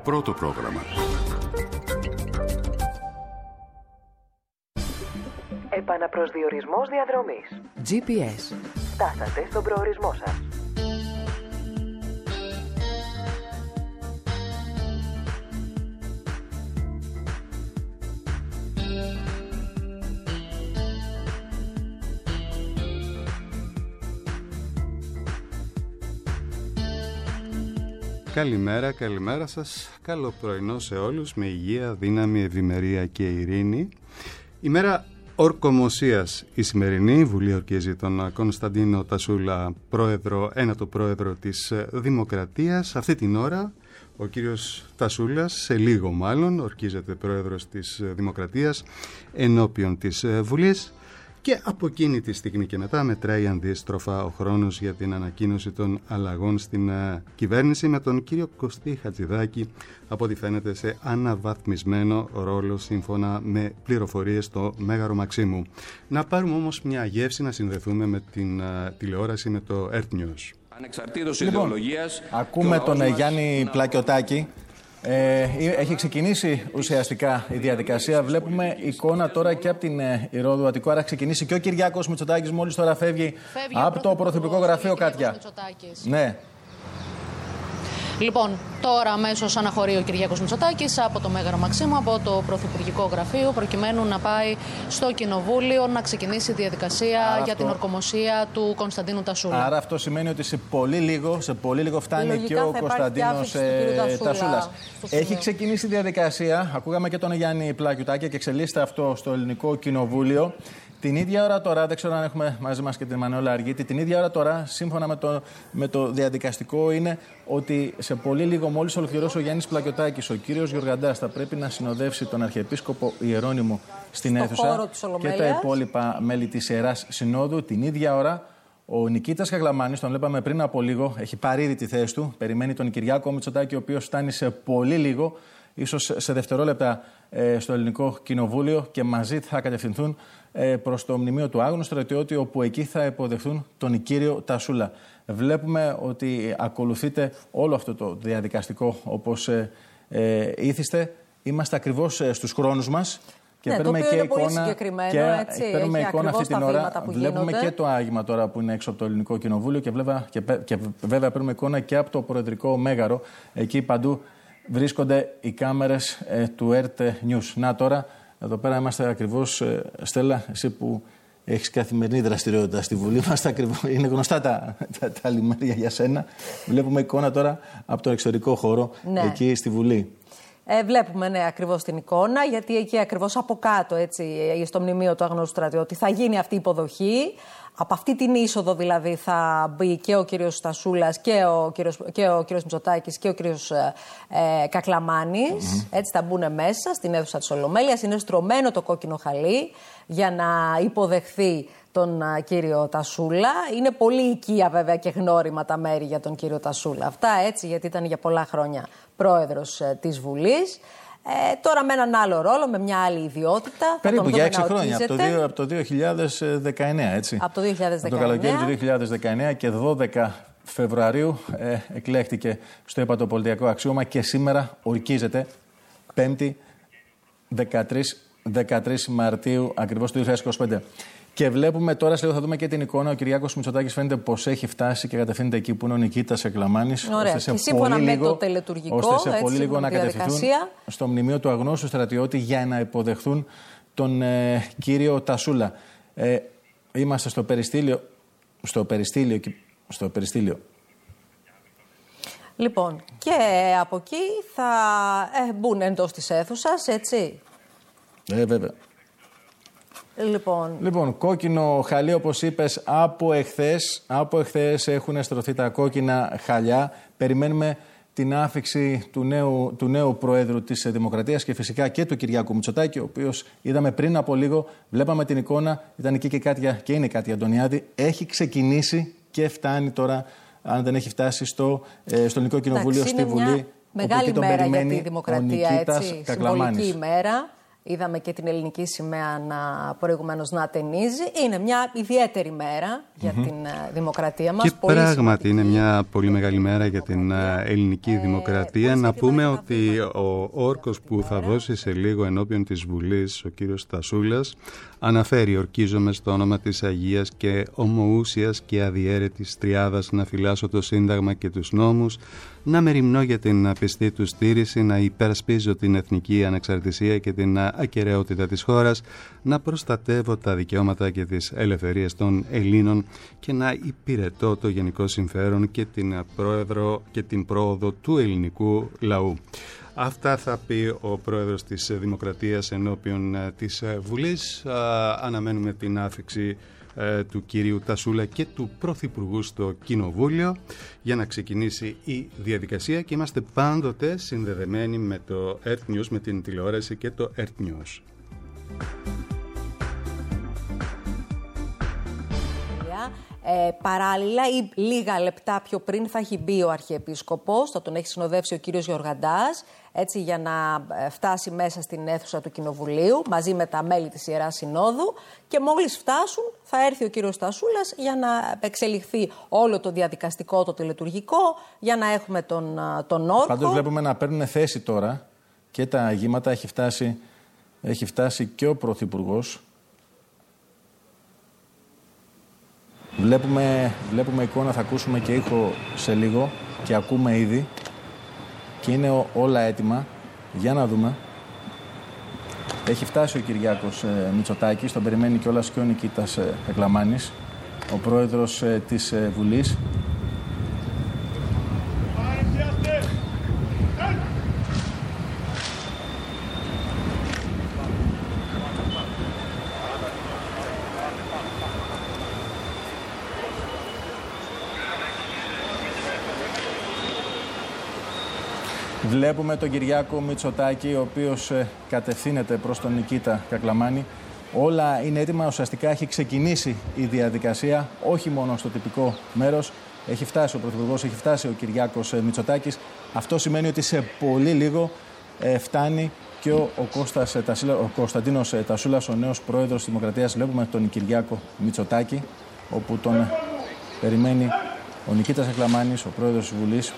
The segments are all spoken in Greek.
Πρώτο πρόγραμμα. Επαναπροσδιορισμός διαδρομής. GPS. Φτάσατε στον προορισμό σας. Καλημέρα σας. Καλό πρωινό σε όλους, με υγεία, δύναμη, ευημερία και ειρήνη. Ημέρα ορκομοσίας η σημερινή. Βουλή ορκίζει τον Κωνσταντίνο Τασούλα, ένατο πρόεδρο της Δημοκρατίας. Αυτή την ώρα ο κύριος Τασούλας, σε λίγο μάλλον, ορκίζεται πρόεδρος της Δημοκρατίας ενώπιον της Βουλής. Και από εκείνη τη στιγμή και μετά μετράει αντίστροφα ο χρόνος για την ανακοίνωση των αλλαγών στην κυβέρνηση, με τον κύριο Κωστή Χατζηδάκη από ό,τι φαίνεται σε αναβαθμισμένο ρόλο σύμφωνα με πληροφορίες στο Μέγαρο Μαξίμου. Να πάρουμε όμως μια γεύση, να συνδεθούμε με την τηλεόραση, με το Earth News. Ανεξαρτήτως ιδεολογίας. Ακούμε τον Γιάννη Πλακιωτάκη. Έχει ξεκινήσει ουσιαστικά η διαδικασία. Βλέπουμε εικόνα τώρα και από την Ηρώδου Αττικού. Άρα ξεκινήσει και ο Κυριάκος Μητσοτάκης. Μόλις τώρα φεύγει από το Πρωθυπουργικό Γραφείο, Κάτια. Ναι. Λοιπόν, τώρα αμέσως αναχωρεί ο Κυριάκος Μητσοτάκης από το Μέγαρο Μαξίμου, από το Πρωθυπουργικό Γραφείο, προκειμένου να πάει στο Κοινοβούλιο να ξεκινήσει η διαδικασία για την ορκομοσία του Κωνσταντίνου Τασούλα. Άρα αυτό σημαίνει ότι σε πολύ λίγο φτάνει λογικά και ο Κωνσταντίνος Τασούλας. Έχει ξεκινήσει η διαδικασία. Ακούγαμε και τον Γιάννη Πλακιωτάκη και εξελίσσεται αυτό στο Ελληνικό Κοινοβούλιο. Την ίδια ώρα τώρα, δεν ξέρω αν έχουμε μαζί μας και την Μανώλα Αργίτη, την ίδια ώρα τώρα, σύμφωνα με το διαδικαστικό, είναι ότι σε πολύ λίγο, μόλις ολοκληρώσει ο Γιάννης Πλακιωτάκης, ο κύριος Γεωργαντάς θα πρέπει να συνοδεύσει τον Αρχιεπίσκοπο Ιερώνυμο στην αίθουσα και τα υπόλοιπα μέλη της Ιεράς Συνόδου. Την ίδια ώρα, ο Νικήτας Χαγλαμάνης, τον βλέπαμε πριν από λίγο, έχει πάρει ήδη τη θέση του. Περιμένει τον Κυριάκο Μητσοτάκη, ο οποίος φτάνει σε πολύ λίγο, ίσως σε δευτερόλεπτα, στο Ελληνικό Κοινοβούλιο, και μαζί θα κατευθυνθούν προς το μνημείο του Άγνου Στρατιώτη, όπου εκεί θα υποδεχθούν τον κύριο Τασούλα. Βλέπουμε ότι ακολουθείται όλο αυτό το διαδικαστικό όπως ήθιστε. Είμαστε ακριβώς στους χρόνους μας. Και ναι, παίρνουμε το οποίο είναι πολύ συγκεκριμένο, έτσι. Παίρνουμε εικόνα αυτή την ώρα. Βλέπουμε γίνονται. και το άγημα τώρα που είναι έξω από το Ελληνικό Κοινοβούλιο και βέβαια παίρνουμε εικόνα και από το Προεδρικό Μέγαρο. Εκεί παντού βρίσκονται οι κάμερες του Earth News. Να τώρα, εδώ πέρα είμαστε ακριβώς, Στέλλα, εσύ που έχεις καθημερινή δραστηριότητα στη Βουλή, είμαστε ακριβώς, είναι γνωστά τα λιμέρια για σένα. Βλέπουμε εικόνα τώρα από τον εξωτερικό χώρο, ναι, εκεί στη Βουλή. Βλέπουμε, ναι, ακριβώς την εικόνα, γιατί εκεί ακριβώς από κάτω, έτσι, στο μνημείο του Αγνώστου Στρατιώτη, θα γίνει αυτή η υποδοχή. Από αυτή την είσοδο δηλαδή θα μπει και ο κύριος Τασούλας και ο κύριος Μητσοτάκης και ο κύριος Κακλαμάνης. Έτσι θα μπουν μέσα στην αίθουσα της Ολομέλειας. Είναι στρωμένο το κόκκινο χαλί για να υποδεχθεί τον κύριο Τασούλα. Είναι πολύ οικία βέβαια και γνώριμα τα μέρη για τον κύριο Τασούλα. Αυτά, έτσι, γιατί ήταν για πολλά χρόνια πρόεδρος της Βουλής. Τώρα με έναν άλλο ρόλο, με μια άλλη ιδιότητα. Περίπου για 6 χρόνια, από το 2019, έτσι. Από το 2019. Από το καλοκαίρι του 2019 και 12 Φεβρουαρίου εκλέχτηκε στο υπατοπολιτιακό αξίωμα και σήμερα ορκίζεται 5η 13 Μαρτίου ακριβώς του 2025. Και βλέπουμε τώρα, σε λίγο θα δούμε και την εικόνα. Ο Κυριάκος Μητσοτάκης φαίνεται πως έχει φτάσει και κατευθύνεται εκεί που είναι ο Νικήτας Χαγλαμάνης. Ωραία. Και σύμφωνα με το τελετουργικό, ώστε σε πολύ λίγο να κατευθυνθούν στο μνημείο του Αγνώστου Στρατιώτη για να υποδεχθούν τον κύριο Τασούλα. Είμαστε στο περιστήλιο. Λοιπόν, και από εκεί θα μπουν εντός της αίθουσας, έτσι. Βέβαια. Λοιπόν, κόκκινο χαλί, όπως είπες, από εχθές έχουν στρωθεί τα κόκκινα χαλιά. Περιμένουμε την άφιξη του νέου Προέδρου της Δημοκρατίας και φυσικά και του Κυριάκου Μητσοτάκη, ο οποίος είδαμε πριν από λίγο, βλέπαμε την εικόνα, ήταν εκεί και είναι η Κάτια Αντωνιάδη. Έχει ξεκινήσει και φτάνει τώρα, αν δεν έχει φτάσει στο Ελληνικό Κοινοβούλιο, στη Βουλή. Μεγάλη μέρα για τη Δημοκρατία, έτσι, συμβολική ημέρα. Είδαμε και την ελληνική σημαία προηγουμένως να ατενίζει. Είναι μια ιδιαίτερη μέρα για την δημοκρατία μας. Και πολύ πράγματι είναι μια πολύ μεγάλη μέρα για την ελληνική δημοκρατία. Να πούμε ότι ο όρκος που θα δώσει σε λίγο ενώπιον της Βουλής ο κύριος Τασούλας αναφέρει: «Ορκίζομαι στο όνομα της Αγίας και ομοούσιας και αδιέρετης τριάδας να φυλάσσω το Σύνταγμα και τους νόμους, να μεριμνώ για την πιστή του στήριξη, να υπερασπίζω την εθνική ανεξαρτησία και την ακεραιότητα της χώρας, να προστατεύω τα δικαιώματα και τις ελευθερίες των Ελλήνων και να υπηρετώ το γενικό συμφέρον και την πρόοδο του ελληνικού λαού». Αυτά θα πει ο πρόεδρος της Δημοκρατίας ενώπιον της Βουλής. Αναμένουμε την άφιξη του κυρίου Τασούλα και του Πρωθυπουργού στο Κοινοβούλιο για να ξεκινήσει η διαδικασία, και είμαστε πάντοτε συνδεδεμένοι με το Earth News, με την τηλεόραση και το Earth News. Παράλληλα ή λίγα λεπτά πιο πριν θα έχει μπει ο Αρχιεπίσκοπος, θα τον έχει συνοδεύσει ο κύριος Γεωργαντάς, έτσι, για να φτάσει μέσα στην αίθουσα του Κοινοβουλίου μαζί με τα μέλη της Ιεράς Συνόδου, και μόλις φτάσουν θα έρθει ο κύριος Τασούλας για να εξελιχθεί όλο το διαδικαστικό, το τελετουργικό, για να έχουμε τον όρκο. Πάντως βλέπουμε να παίρνουν θέση τώρα και τα αγήματα. Έχει φτάσει και ο Πρωθυπουργός. Βλέπουμε εικόνα, θα ακούσουμε και ήχο σε λίγο και ακούμε ήδη, και είναι όλα έτοιμα. Για να δούμε. Έχει φτάσει ο Κυριάκος Μητσοτάκης, τον περιμένει κιόλας και ο Νικήτας Κακλαμάνης, ο πρόεδρος της Βουλής. Βλέπουμε τον Κυριάκο Μητσοτάκη, ο οποίος κατευθύνεται προς τον Νικήτα Κακλαμάνη. Όλα είναι έτοιμα, ουσιαστικά έχει ξεκινήσει η διαδικασία, όχι μόνο στο τυπικό μέρος. Έχει φτάσει ο Πρωθυπουργός, έχει φτάσει ο Κυριάκος Μητσοτάκης. Αυτό σημαίνει ότι σε πολύ λίγο φτάνει και ο Κωνσταντίνος Τασούλας, ο νέος πρόεδρος της Δημοκρατίας. Βλέπουμε τον Κυριάκο Μητσοτάκη, όπου τον περιμένει ο Νικήτας Κακλαμάνης, ο πρόεδρος της Βουλής.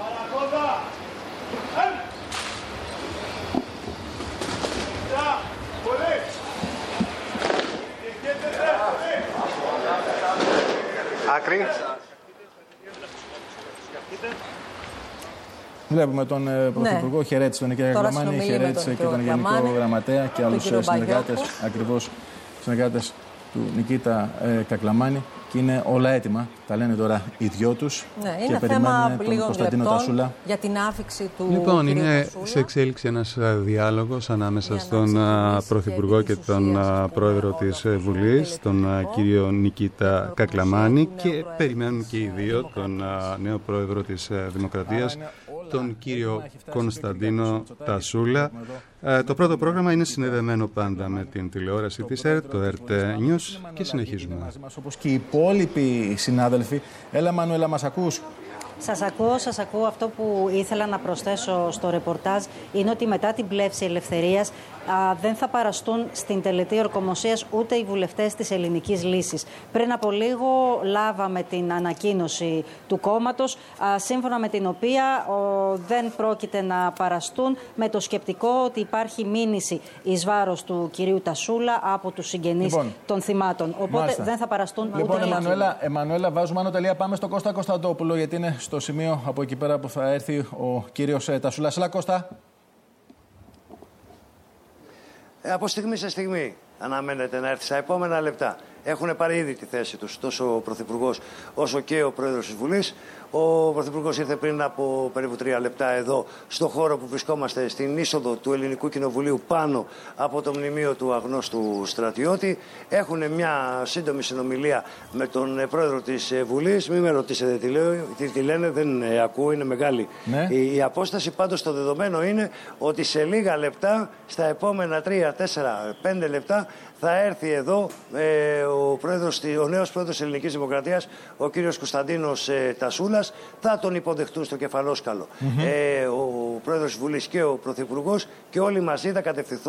Βλέπουμε τον Πρωθυπουργό, χαιρέτησε τον Νικήτα Κακλαμάνη, χαιρέτησε και τον Γενικό Γραμματέα και άλλους συνεργάτες του Νικήτα Κακλαμάνη, και είναι όλα έτοιμα. Τα λένε τώρα οι δυο τους, και περιμένουν τον Κωνσταντίνο Τασούλα για την άφιξη του. Λοιπόν, είναι σε εξέλιξη ένας διάλογος ανάμεσα στον Πρωθυπουργό και τον Πρόεδρο της Βουλής, τον κύριο Νικήτα Κακλαμάνη, και περιμένουν και οι δύο τον νέο Πρόεδρο της Δημοκρατίας, τον κύριο Κωνσταντίνο Τασούλα. Το πρώτο πρόγραμμα είναι συνδεδεμένο πάντα με την τηλεόραση της ΕΡΤ, το Earth News, και συνεχίζουμε. Όπως και οι υπόλοιποι συνάδελφοι. Έλα Μανουέλα, μας ακούς? Σας ακούω. Αυτό που ήθελα να προσθέσω στο ρεπορτάζ είναι ότι μετά την πλεύση ελευθερίας δεν θα παραστούν στην τελετή ορκομοσίας ούτε οι βουλευτές της Ελληνικής Λύσης. Πριν από λίγο λάβαμε την ανακοίνωση του κόμματος, σύμφωνα με την οποία δεν πρόκειται να παραστούν, με το σκεπτικό ότι υπάρχει μήνυση εις βάρος του κυρίου Τασούλα από τους συγγενείς των θυμάτων. Οπότε μάλιστα, δεν θα παραστούν ούτε Εμμανουέλα, βάζουμε άνω τελεία. Πάμε στον Κώστα Κωνσταντόπουλο, γιατί είναι στο σημείο από εκεί πέρα που θα έρθει ο κύριος Τασούλας. Έλα Κώστα. Από στιγμή σε στιγμή αναμένεται να έρθει στα επόμενα λεπτά. Έχουν πάρει ήδη τη θέση τους τόσο ο Πρωθυπουργός όσο και ο Πρόεδρος της Βουλής. Ο Πρωθυπουργός ήρθε πριν από περίπου 3 λεπτά εδώ, στο χώρο που βρισκόμαστε, στην είσοδο του Ελληνικού Κοινοβουλίου, πάνω από το μνημείο του αγνώστου στρατιώτη. Έχουν μια σύντομη συνομιλία με τον Πρόεδρο της Βουλής. Μην με ρωτήσετε τι λένε, δεν ακούω, είναι μεγάλη η απόσταση. Πάντως το δεδομένο είναι ότι σε λίγα λεπτά, στα επόμενα 3, 4, 5 λεπτά, θα έρθει εδώ ο νέος πρόεδρος της Ελληνικής Δημοκρατίας, ο κύριος Κωνσταντίνος Τασούλας. Θα τον υποδεχτούν στο κεφαλόσκαλο ο πρόεδρος της Βουλής και ο πρωθυπουργός, και όλοι μαζί θα κατευθυνθούν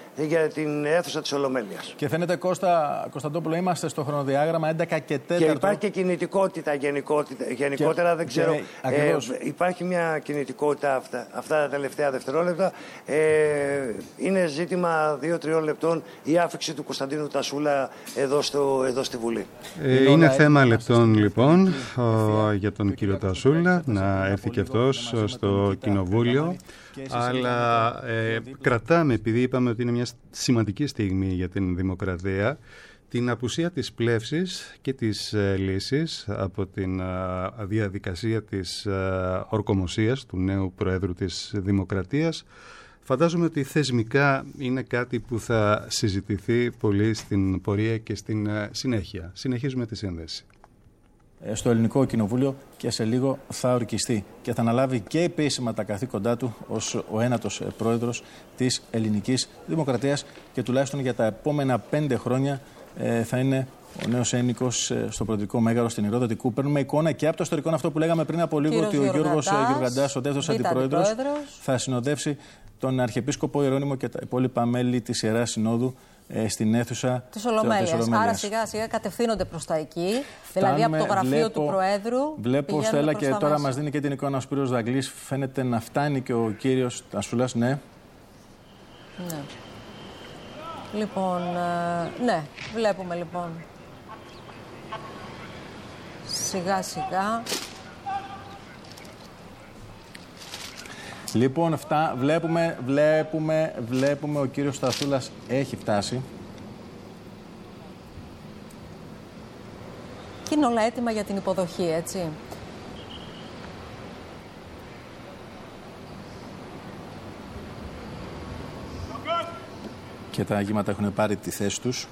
για την αίθουσα της Ολομέλειας. Και φαίνεται, Κωνσταντόπουλο, είμαστε στο χρονοδιάγραμμα 11 και 4. Και υπάρχει και κινητικότητα γενικότερα, δεν ξέρω. Υπάρχει μια κινητικότητα αυτά τα τελευταία δευτερόλεπτα. Είναι ζήτημα 2-3 λεπτών η άφηξη του Κωνσταντίνου Τασούλα εδώ στη Βουλή. Είναι θέμα λεπτών λοιπόν για τον κύριο Τασούλα να έρθει και αυτός στο Κοινοβούλιο. Αλλά κρατάμε, επειδή είπαμε ότι είναι μια σημαντική στιγμή για την δημοκρατία, την απουσία της πλεύσης και της λύσης από την διαδικασία της ορκομοσίας του νέου Προέδρου της Δημοκρατίας. Φαντάζομαι ότι θεσμικά είναι κάτι που θα συζητηθεί πολύ στην πορεία και στην συνέχεια. Συνεχίζουμε τη σύνδεση. Στο Ελληνικό Κοινοβούλιο και σε λίγο θα ορκιστεί και θα αναλάβει και επίσημα τα καθήκοντά του ως ο ένατος πρόεδρος της Ελληνικής Δημοκρατίας και τουλάχιστον για τα επόμενα 5 χρόνια θα είναι ο νέος ένοικος στο Προεδρικό Μέγαρο στην Ηρόδοτικού. Παίρνουμε εικόνα και από το ιστορικό αυτό που λέγαμε πριν από λίγο, ότι ο Γιώργος Γιουργαντάς, ο δεύτερος αντιπρόεδρος, θα συνοδεύσει τον Αρχιεπίσκοπο Ιερώνυμο και τα υπόλοιπα μέλη της Ιεράς Συνόδου στην αίθουσα της Ολομέλειας. Άρα σιγά σιγά κατευθύνονται προς τα εκεί. Δηλαδή από το γραφείο του Προέδρου. Βλέπω, Στέλλα, και τώρα μας δίνει και την εικόνα ο Σπύρος Δαγκλής. Φαίνεται να φτάνει και ο κύριος Τασούλας, ναι. Λοιπόν, ναι, βλέπουμε λοιπόν. Σιγά σιγά. Λοιπόν, βλέπουμε ο κύριος Τασούλας έχει φτάσει. Και είναι όλα έτοιμα για την υποδοχή, έτσι. Και τα αγήματα έχουν πάρει τη θέση τους.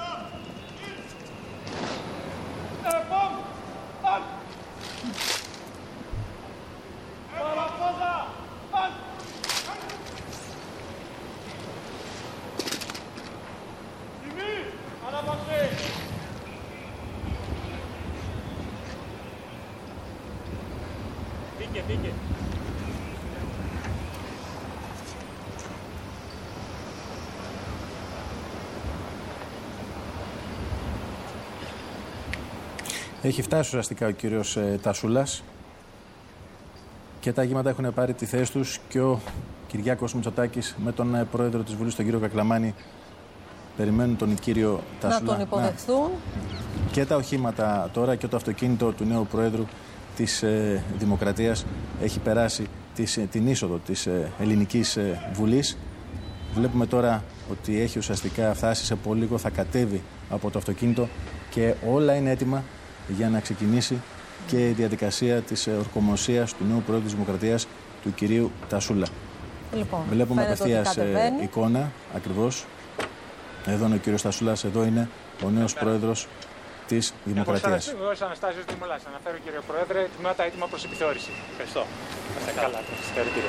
Έχει φτάσει ουσιαστικά ο κύριος Τασούλας και τα αγήματα έχουν πάρει τη θέση τους και ο Κυριάκος Μητσοτάκης με τον πρόεδρο της Βουλής, τον κύριο Κακλαμάνη, περιμένουν τον κύριο Τασούλα να τον υποδεχθούν. Και τα οχήματα τώρα και το αυτοκίνητο του νέου πρόεδρου της Δημοκρατίας έχει περάσει την είσοδο της Ελληνικής Βουλής. Βλέπουμε τώρα ότι έχει ουσιαστικά φτάσει, σε πολύ λίγο θα κατέβει από το αυτοκίνητο και όλα είναι έτοιμα για να ξεκινήσει και η διαδικασία της ορκομοσίας του νέου πρόεδρου της Δημοκρατίας, του κυρίου Τασούλα. Λοιπόν, βλέπουμε απευθείας εικόνα, ακριβώς. Εδώ είναι ο κύριος Τασούλας, εδώ είναι ο νέος πρόεδρος της Δημοκρατίας. Εγώ είμαι Αναστάσιος Δημολάς. Αναφέρω, κύριε Πρόεδρε, τμήματα έτοιμα προς επιθεώρηση. Ευχαριστώ. Είστε καλά. Συγχαρητήρια.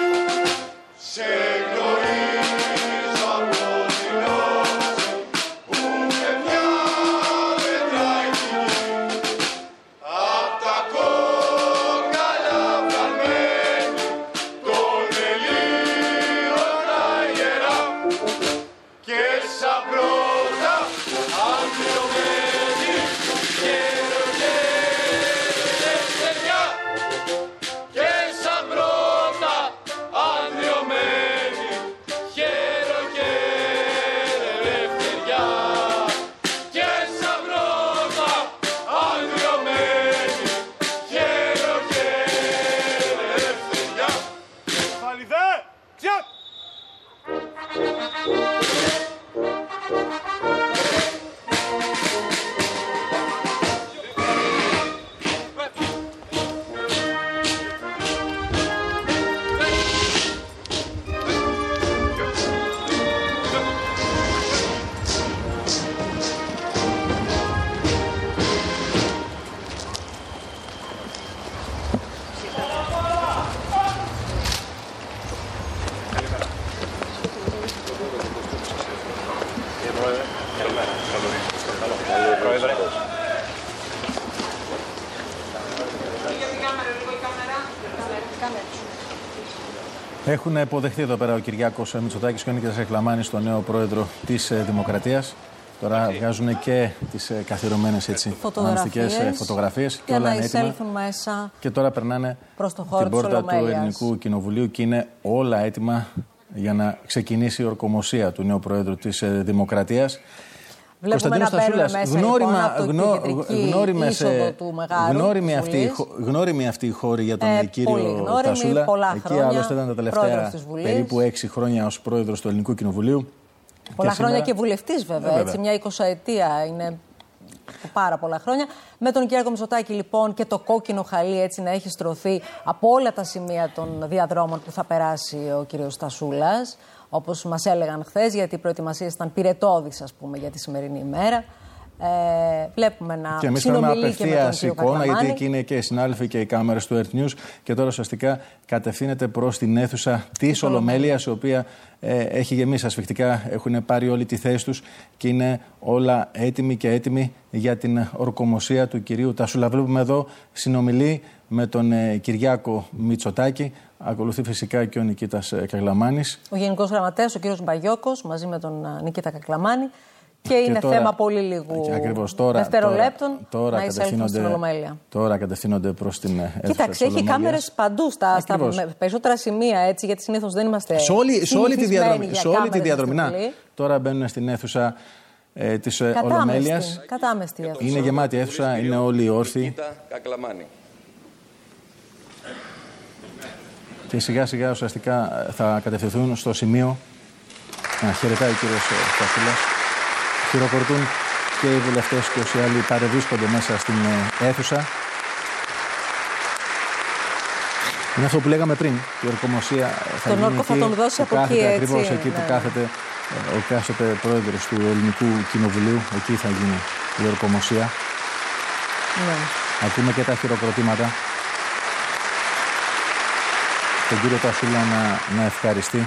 Σε γνωρίζω από την όση Έχουν υποδεχθεί εδώ πέρα ο Κυριάκος Μητσοτάκης και ο Νίκητας Κακλαμάνης, τον νέο πρόεδρο της Δημοκρατίας. Τώρα βγάζουν και τις καθιερωμένες φωτογραφίες και όλα είναι έτοιμα. Μέσα και τώρα περνάνε προς το χώρο την πόρτα του Ελληνικού Κοινοβουλίου και είναι όλα έτοιμα για να ξεκινήσει η ορκομοσία του νέου πρόεδρου της Δημοκρατίας. Κωνσταντίνος Τασούλας, γνώριμη αυτή η χώρη για τον κύριο Τασούλα. Εκεί άλλωστε ήταν τα τελευταία περίπου 6 χρόνια ως πρόεδρος του Ελληνικού Κοινοβουλίου. Πολλά χρόνια και βουλευτής βέβαια, έτσι, μια 20ετία είναι πάρα πολλά χρόνια. Με τον Κυριάκο Μητσοτάκη λοιπόν και το κόκκινο χαλί έτσι να έχει στρωθεί από όλα τα σημεία των διαδρόμων που θα περάσει ο κύριος Τασούλας. Όπως μας έλεγαν χθες, γιατί οι προετοιμασίες ήταν πυρετώδεις, ας πούμε, για τη σημερινή ημέρα. Βλέπουμε να και εμείς κάνουμε απευθείας εικόνα, γιατί εκεί είναι και οι συνάδελφοι και οι κάμερες του Earth News και τώρα ουσιαστικά κατευθύνεται προς την αίθουσα της Ολομέλειας, η οποία έχει γεμίσει ασφιχτικά, έχουν πάρει όλη τη θέση τους και είναι όλα έτοιμοι για την ορκομοσία του κυρίου Τασούλα. Βλέπουμε εδώ συνομιλεί με τον Κυριάκο Μητσοτάκη. Ακολουθεί φυσικά και ο Νικήτας Κακλαμάνης. Ο Γενικός Γραμματέας, ο κύριος Μπαγιόκος, μαζί με τον Νικήτα Κακλαμάνη. Και είναι τώρα, θέμα πολύ λίγου δευτερολέπτων να εισέλθουν στην Ολομέλεια. Τώρα κατευθύνονται προς την αίθουσα. Κοίταξε, έχει κάμερες παντού στα περισσότερα σημεία, έτσι, γιατί συνήθως δεν είμαστε σε όλη τη διαδρομή. Τώρα μπαίνουν στην αίθουσα της Ολομέλειας. Κατάμεστη αίθουσα. Είναι γεμάτη αίθουσα, είναι όλοι όρθιοι. Και σιγά σιγά ουσιαστικά θα κατευθυνθούν στο σημείο. Χαιρετάει ο κύριος Τασούλας. Χειροκροτούν και οι βουλευτές και όσοι άλλοι παρευρίσκονται μέσα στην αίθουσα. Είναι αυτό που λέγαμε πριν, η ορκομοσία θα γίνει όρκο θα τον δώσει από εκεί, έτσι. Ακριβώς εκεί που κάθεται ο κάστοτε πρόεδρος του Ελληνικού Κοινοβουλίου, εκεί θα γίνει η ορκομοσία. Ναι. Ακούμε και τα χειροκροτήματα. Τον κύριο Τασούλα να ευχαριστεί.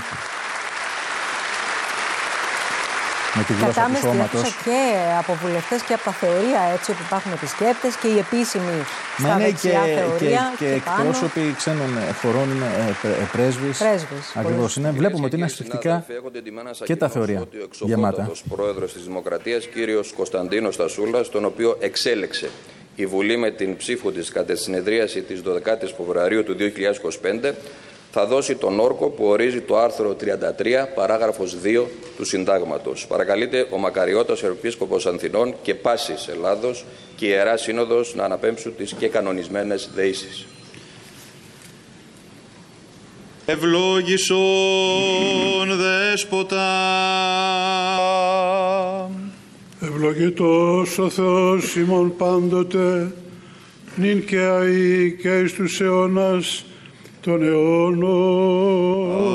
Με τη γλώσσα του σώματος. Και από βουλευτές και από τα θεωρία, έτσι, όπου υπάρχουν επισκέπτες και οι επίσημοι στα δεξιά θεωρία. Και εκπρόσωποι ξένων χωρών, πρέσβεις. Ακριβώς είναι. Βλέπουμε ότι είναι ασφιχτικά και τα θεωρία γεμάτα. Ο πρόεδρος της Δημοκρατίας, κύριος Κωνσταντίνος Τασούλας, τον οποίο εξέλεξε η Βουλή με την ψήφο της κατά τη συνεδρίαση της 12ης Φεβρουαρίου του 2025, θα δώσει τον όρκο που ορίζει το άρθρο 33, παράγραφος 2 του Συντάγματος. Παρακαλείται ο Μακαριώτας Αρχιεπίσκοπος Αθηνών και πάσης Ελλάδος και η Ιερά Σύνοδος να αναπέμψουν τις και κανονισμένες δεήσεις. Ευλόγησον Δέσποτα. Ευλογητός ο Θεός ημών πάντοτε, νυν και αεί και εις τους αιώνας των αιώνων.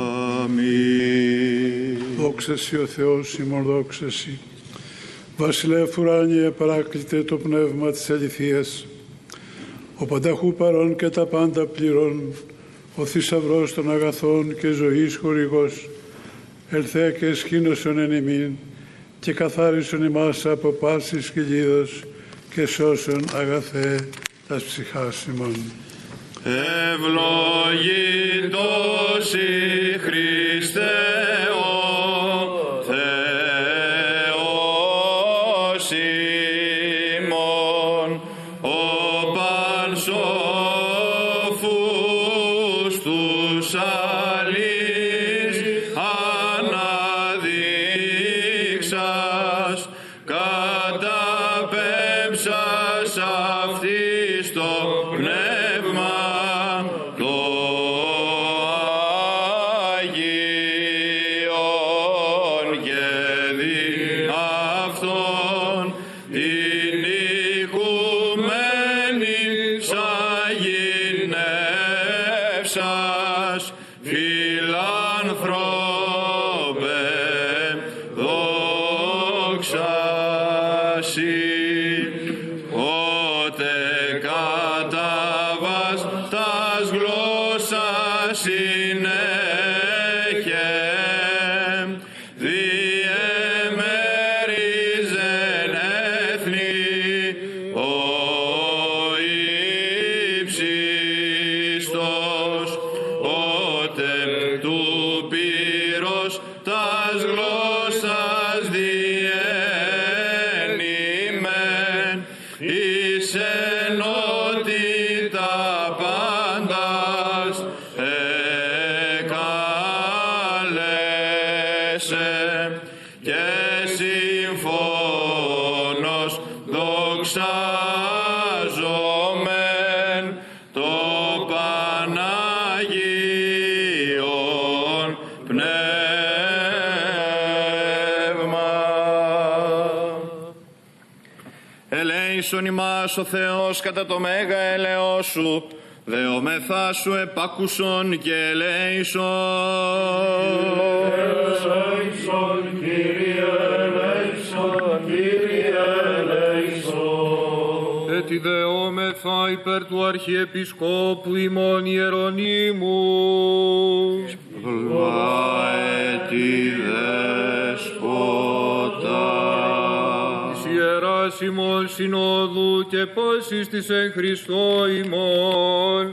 Αμήν. Δόξα σοι ο Θεός ημών, δόξα σοι. Βασιλεύ ουράνιε παράκλητε το πνεύμα της αληθείας, ο πανταχού παρών και τα πάντα πληρών, ο θησαυρός των αγαθών και ζωής χορηγός, ελθέ και εσχήνωσον εν ημίν και καθάρισον ημάς από πάσης κοιλίδος και σώσον αγαθέ τας ψυχάς ημών. Ευλογητός η Χριστέ ο Θεός ημών, ο πανσόφους τους αλείς αναδείξας, καταπέμψας αυτής το πνεύμα Χριστός, ότε δοξάζομεν το Παναγίον Πνεύμα. Ελέησον ημάς ο Θεός κατά το μέγα έλεος σου, δεομεθά σου επάκουσον και ελέησον. Ελέησον, Κύριε, ελέησον, Κύριε, ελέησον. Ετι δεόμεθα υπέρ του Αρχιεπισκόπου ημών Ιερονύμου. Ετι δεσπότα. Της Ιεράς ημών Συνόδου και πάσης της εν Χριστώ ημών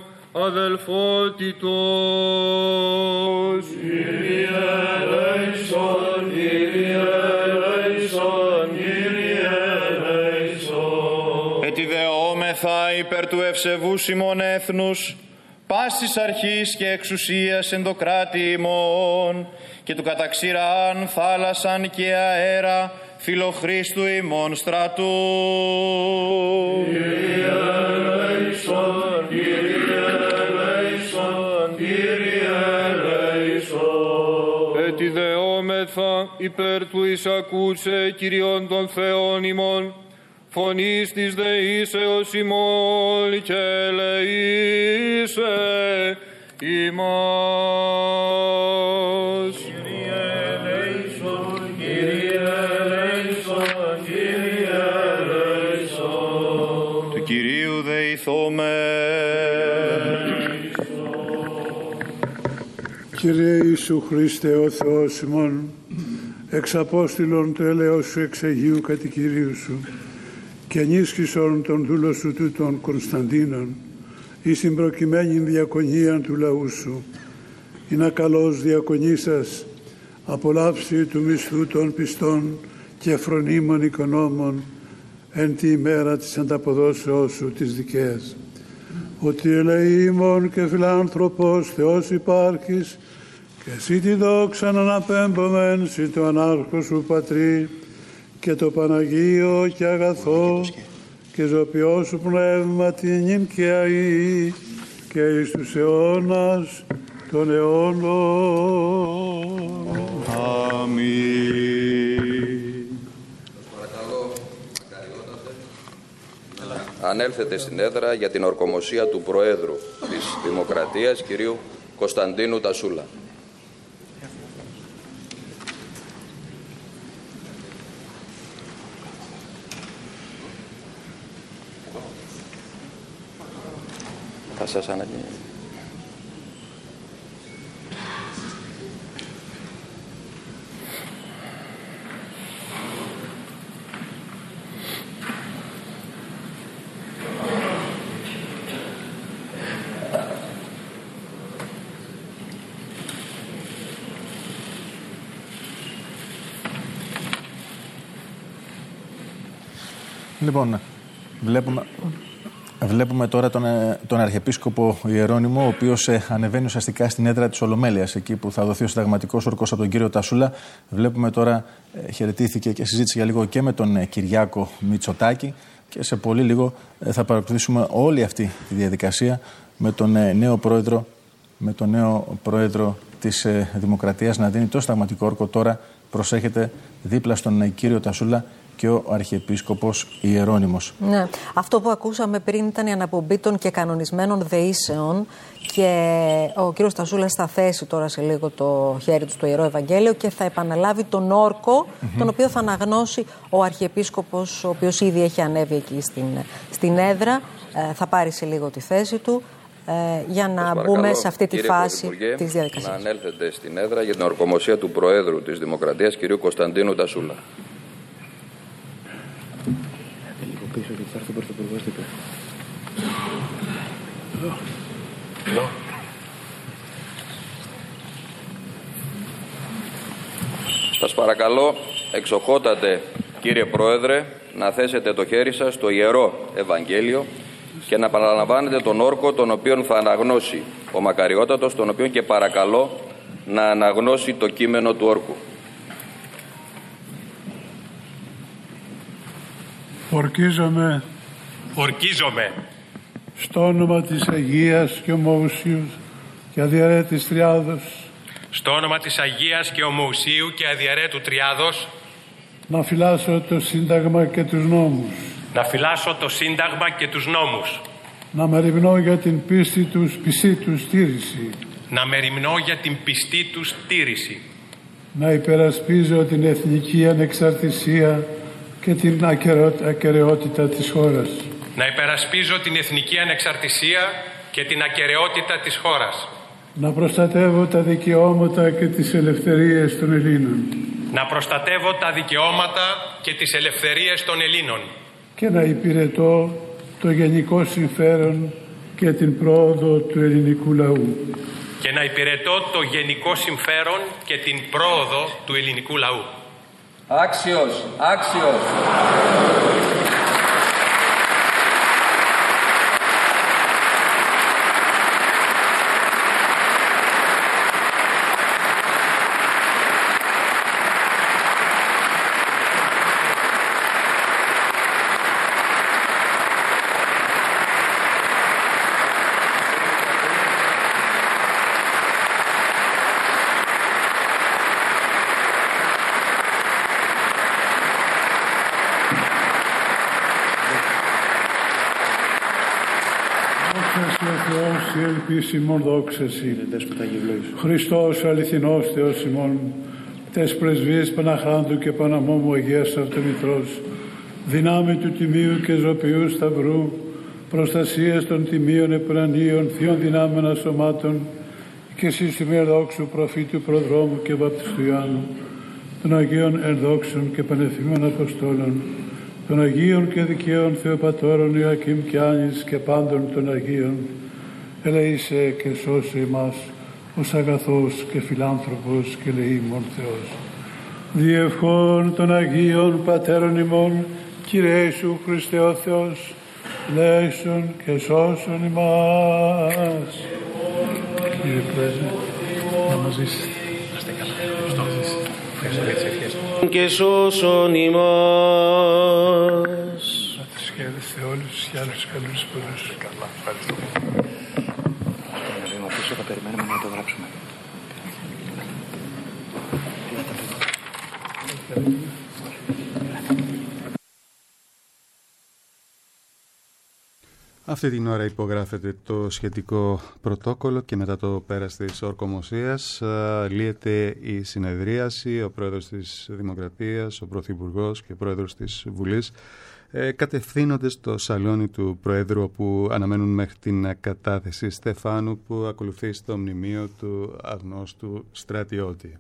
αδελφότητος. Κύριε ελέησον, Κύριε ελέησον, Κύριε ελέησον. Ετι δεόμεθα υπέρ του ευσεβούς ημών έθνους, πάσης αρχής και εξουσίας εν το κράτη ημών, και του καταξήραν θάλασσαν και αέρα, Φιλοχρίστου ημών στρατού. Κύριε ελέησον, Κύριε ελέησον, Κύριε ελέησον. Ετι δεόμεθα υπέρ του εισακούσε Κυριών των Θεών ημών, φωνής της δεήσεως ημών, και ελεήσε ημάς. Κύριε ελέησον, Κύριε ελέησον, Κύριε ελέησον. Του Κυρίου δεηθώμεν. Κύριε Ιησού Χριστέ ο Θεός ημών, εξ απόστηλον το έλεος σου εξ Αγίου κατοικηρίου σου, και ενίσχυσον τον δούλο σου τούτον Κωνσταντίνον, εις την προκειμένη διακονία του λαού σου, είναι καλός διακονήσας, απολαύσει του μισθού των πιστών και φρονίμων οικονόμων εν τη ημέρα της ανταποδόσεώς σου της δικαίας. Ότι ελεήμων και φιλάνθρωπος Θεός υπάρχεις, και εσύ τη δόξα αναπέμπομεν συ το ανάρχο σου Πατρί, και το Παναγίο και αγαθό και ζωπιό σου πνεύμα την νυν και αεί και εις τους αιώνας των αιώνων. Αμήν. Ανέλθετε στην έδρα για την ορκομοσία του Προέδρου της Δημοκρατίας, κυρίου Κωνσταντίνου Τασούλα. Θα σας αναγγείλω. Λοιπόν, βλέπουμε τώρα τον Αρχιεπίσκοπο Ιερώνυμο, ο οποίος ανεβαίνει ουσιαστικά στην έδρα της Ολομέλειας, εκεί που θα δοθεί ο συνταγματικός όρκος από τον κύριο Τασούλα. Βλέπουμε τώρα, χαιρετήθηκε και συζήτησε για λίγο και με τον Κυριάκο Μητσοτάκη, και σε πολύ λίγο θα παρακολουθήσουμε όλη αυτή τη διαδικασία με τον νέο πρόεδρο της Δημοκρατίας να δίνει το συνταγματικό όρκο. Τώρα προσέχετε δίπλα στον κύριο Τασούλα και ο Αρχιεπίσκοπος Ιερώνυμος. Ναι. Αυτό που ακούσαμε πριν ήταν η αναπομπή των και κανονισμένων δεήσεων, και ο κύριος Τασούλας θα θέσει τώρα σε λίγο το χέρι του στο Ιερό Ευαγγέλιο και θα επαναλάβει τον όρκο, τον οποίο θα αναγνώσει ο Αρχιεπίσκοπος, ο οποίος ήδη έχει ανέβει εκεί στην έδρα. Θα πάρει σε λίγο τη θέση του για να μπούμε σε αυτή τη φάση της διαδικασίας. Να ανέλθετε στην έδρα για την ορκομοσία του Προέδρου της Δημοκρατίας, κυρίου Κωνσταντίνου Τασούλα. Πίσω και θα έρθει ο Πρωθυπουργός δίπλα. Σας παρακαλώ, εξοχότατε κύριε Πρόεδρε, να θέσετε το χέρι σας στο Ιερό Ευαγγέλιο και να παραλαμβάνετε τον όρκο τον οποίον θα αναγνώσει ο Μακαριότατος, τον οποίον και παρακαλώ να αναγνώσει το κείμενο του όρκου. Ορκίζομαι στο όνομα της Αγίας και Ομοουσίου και Αδιαρέτης Τριάδος να φυλάσσω το Σύνταγμα και τους νόμους. Να μεριμνώ για την πιστή τους στήριση. Να υπερασπίζω την εθνική ανεξαρτησία και την ακεραιότητα της χώρας. Να προστατεύω τα δικαιώματα και τις ελευθερίες των Ελλήνων. Και να υπηρετώ το γενικό συμφέρον και την πρόοδο του ελληνικού λαού. Άξιος. Επίσημον δόξαση. Χριστός αληθινός Θεός ημών, τες πρεσβείες Παναχράντου και Παναμόμου Αγίας Αυτομητρός, δυνάμει του Τιμίου και Ζωπιού Σταυρού, προστασίας των τιμίων επουρανίων θείων δυνάμεων σωμάτων και συστημία δόξου προφήτου προδρόμου και βαπτιστού Ιωάννου, των Αγίων ενδόξων και πανεφήμων Αποστόλων, των Αγίων και δικαίων Θεοπατώρων Ιωακήμ και Άνης και πάντων των Αγίων, ελεήσε και σώσε εμάς ως αγαθός και φιλάνθρωπος και ελεήμων Θεός. Διευχών των Αγίων Πατέρων ημών, Κύριε Ιησού Χριστέ ο Θεός, λέησον και σώσον ημάς. Κύριε Πρέσβη, να μας ζήσεις. Να είστε καλά. Ευχαριστώ για τις ευχές. Και σώσον ημάς. Να τις χαίρεστε όλους και άλλους καλούς πολλούς. Καλά, ευχαριστώ. Θα περιμένουμε να το γράψουμε. Αυτή την ώρα υπογράφεται το σχετικό πρωτόκολλο και μετά το πέρας της ορκομοσίας λύεται η συνεδρίαση. Ο πρόεδρος της Δημοκρατίας, ο πρωθυπουργός και ο πρόεδρος της Βουλής κατευθύνονται στο σαλόνι του Προέδρου, όπου αναμένουν μέχρι την κατάθεση Στεφάνου που ακολουθεί στο μνημείο του αγνώστου στρατιώτη.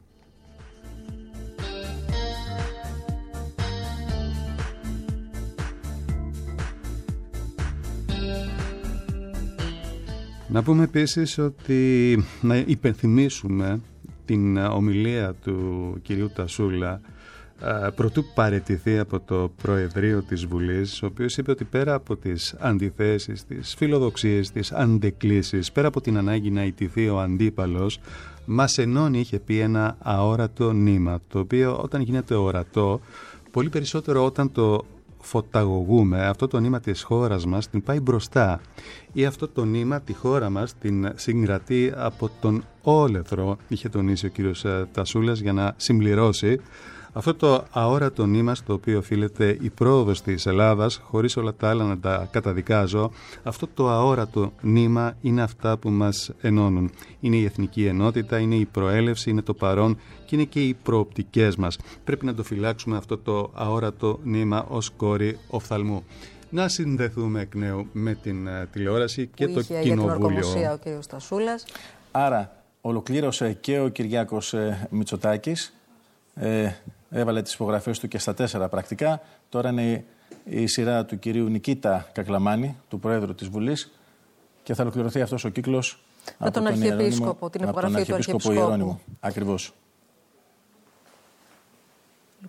Να πούμε επίσης ότι να υπενθυμίσουμε την ομιλία του κυρίου Τασούλα προτού παραιτηθεί από το Προεδρείο της Βουλής, ο οποίος είπε ότι πέρα από τις αντιθέσεις, τις φιλοδοξίες, τις αντεκκλήσεις, πέρα από την ανάγκη να ιτηθεί ο αντίπαλος, μας ενώνει, είχε πει, ένα αόρατο νήμα, το οποίο όταν γίνεται ορατό, πολύ περισσότερο όταν το φωταγωγούμε, αυτό το νήμα της χώρας μας την πάει μπροστά, ή αυτό το νήμα τη χώρα μας την συγκρατεί από τον όλεθρο, είχε τονίσει ο κύριος Τασούλας, για να συμπληρώσει αυτό το αόρατο νήμα στο οποίο οφείλεται η πρόοδος της Ελλάδας, χωρίς όλα τα άλλα να τα καταδικάζω. Αυτό το αόρατο νήμα είναι αυτά που μας ενώνουν. Είναι η εθνική ενότητα, είναι η προέλευση, είναι το παρόν και είναι και οι προοπτικές μας. Πρέπει να το φυλάξουμε αυτό το αόρατο νήμα ως κόρη οφθαλμού. Να συνδεθούμε εκ νέου με την τηλεόραση και το κοινοβούλιο. Για την ορκομοσία ο κ. Στασούλας. Άρα ολοκλήρωσε και ο Κυριάκος Μητσοτάκης. Έβαλε τις υπογραφές του και στα 4 πρακτικά. Τώρα είναι η σειρά του κυρίου Νικήτα Κακλαμάνη, του Προέδρου της Βουλής, και θα ολοκληρωθεί αυτός ο κύκλος με τον Αρχιεπίσκοπο, την υπογραφή του Αρχιεπισκόπου. Ακριβώς.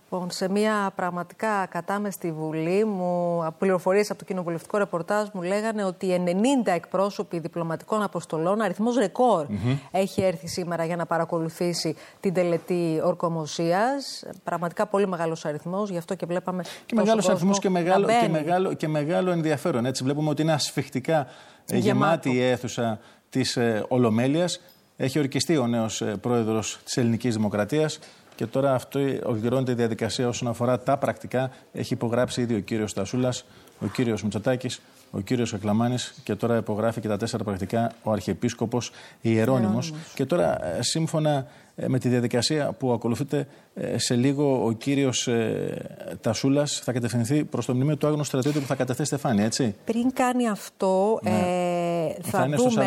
Λοιπόν, σε μια πραγματικά κατάμεστη Βουλή, πληροφορίες από το κοινοβουλευτικό ρεπορτάζ μου λέγανε ότι 90 εκπρόσωποι διπλωματικών αποστολών, αριθμός ρεκόρ, έχει έρθει σήμερα για να παρακολουθήσει την τελετή ορκομοσίας. Πραγματικά πολύ μεγάλος αριθμός, γι' αυτό και βλέπαμε. Και μεγάλος αριθμός και μεγάλο ενδιαφέρον. Έτσι, βλέπουμε ότι είναι ασφιχτικά γεμάτη η αίθουσα της Ολομέλειας. Έχει ορκιστεί ο νέος πρόεδρος της Ελληνικής Δημοκρατίας. Και τώρα αυτό ολοκληρώνεται η διαδικασία όσον αφορά τα πρακτικά. Έχει υπογράψει ήδη ο κύριος Τασούλας, ο κύριος Μητσοτάκης, ο κύριος Ακλαμάνης και τώρα υπογράφει και τα 4 πρακτικά ο Αρχιεπίσκοπος Ιερώνυμος. Και τώρα, σύμφωνα με τη διαδικασία που ακολουθείται, σε λίγο ο κύριος Τασούλας θα κατευθυνθεί προς το μνημείο του Άγνου Στρατιώτη που θα καταθέσει στεφάνι, έτσι. Πριν κάνει αυτό, θα δούμε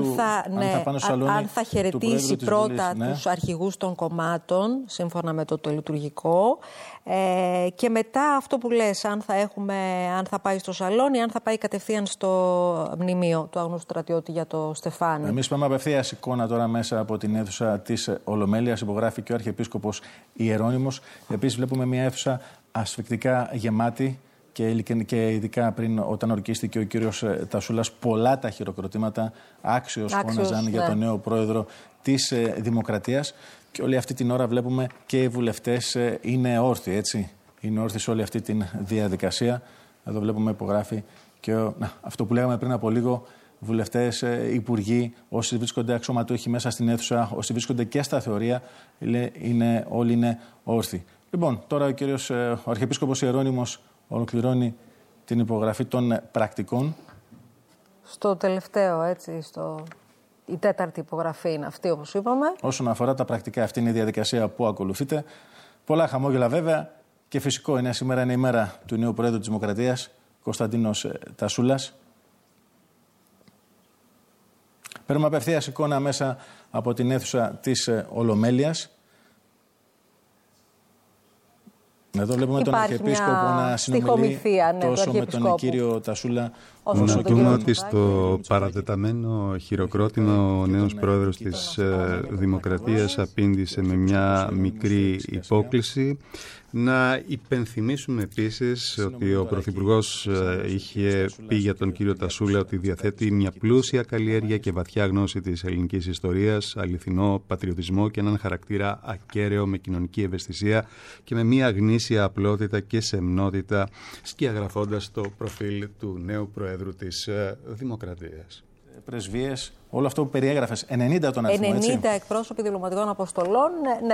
αν θα χαιρετήσει πρώτα τους αρχηγούς των κομμάτων, σύμφωνα με το λειτουργικό, και μετά αυτό που λες, αν θα πάει στο σαλόνι, αν θα πάει κατευθείαν στο μνημείο του Άγνου Στρατιώτη για το στεφάνι. Εμείς πάμε απευθείας εικόνα τώρα μέσα από την αίθουσα της Ολομέλειας. Υπογράφει και ο Αρχιεπίσκοπος Ιερώνυμος. Επίσης βλέπουμε μια αίθουσα ασφικτικά γεμάτη και ειδικά πριν, όταν ορκίστηκε ο κύριος Τασούλας, πολλά τα χειροκροτήματα άξιος φώναζαν για τον νέο πρόεδρο της Δημοκρατίας. Και όλη αυτή την ώρα βλέπουμε και οι βουλευτές είναι όρθιοι, έτσι. Είναι όρθιοι σε όλη αυτή τη διαδικασία. Εδώ βλέπουμε υπογράφει και αυτό που λέγαμε πριν από λίγο. Βουλευτές, υπουργοί, όσοι βρίσκονται αξιωματούχοι μέσα στην αίθουσα, όσοι βρίσκονται και στα θεωρία, όλοι είναι όρθιοι. Λοιπόν, τώρα ο Αρχιεπίσκοπος Ιερώνυμος ολοκληρώνει την υπογραφή των πρακτικών. Στο τελευταίο, έτσι, η 4η υπογραφή είναι αυτή, όπως είπαμε. Όσον αφορά τα πρακτικά, αυτή είναι η διαδικασία που ακολουθείται. Πολλά χαμόγελα βέβαια και φυσικό είναι. Σήμερα είναι η μέρα του νέου Προέδρου της Δημοκρατίας, Κωνσταντίνος Τασούλας. Παίρνουμε απευθείας εικόνα μέσα από την αίθουσα της Ολομέλειας. Εδώ βλέπουμε τον Αρχιεπίσκοπο να συνομιλεί τόσο με τον κύριο Τασούλα. Να πούμε ότι στο παρατεταμένο χειροκρότημα ο νέος πρόεδρος της Δημοκρατίας απήντησε με μια μικρή υπόκληση. Να υπενθυμίσουμε επίσης ότι ο Πρωθυπουργός είχε πει για τον κύριο Τασούλα ότι διαθέτει μια πλούσια καλλιέργεια και βαθιά γνώση της ελληνικής ιστορίας, αληθινό πατριωτισμό και έναν χαρακτήρα ακέραιο με κοινωνική ευαισθησία και με μια γνήσια απλότητα και σεμνότητα, σκιαγραφώντας το προφίλ του νέου Προέδρου της Δημοκρατίας. Πρεσβείες, όλο αυτό που περιέγραφες, 90 τον αριθμό, 90 έτσι. εκπρόσωποι διπλωματικών αποστολών.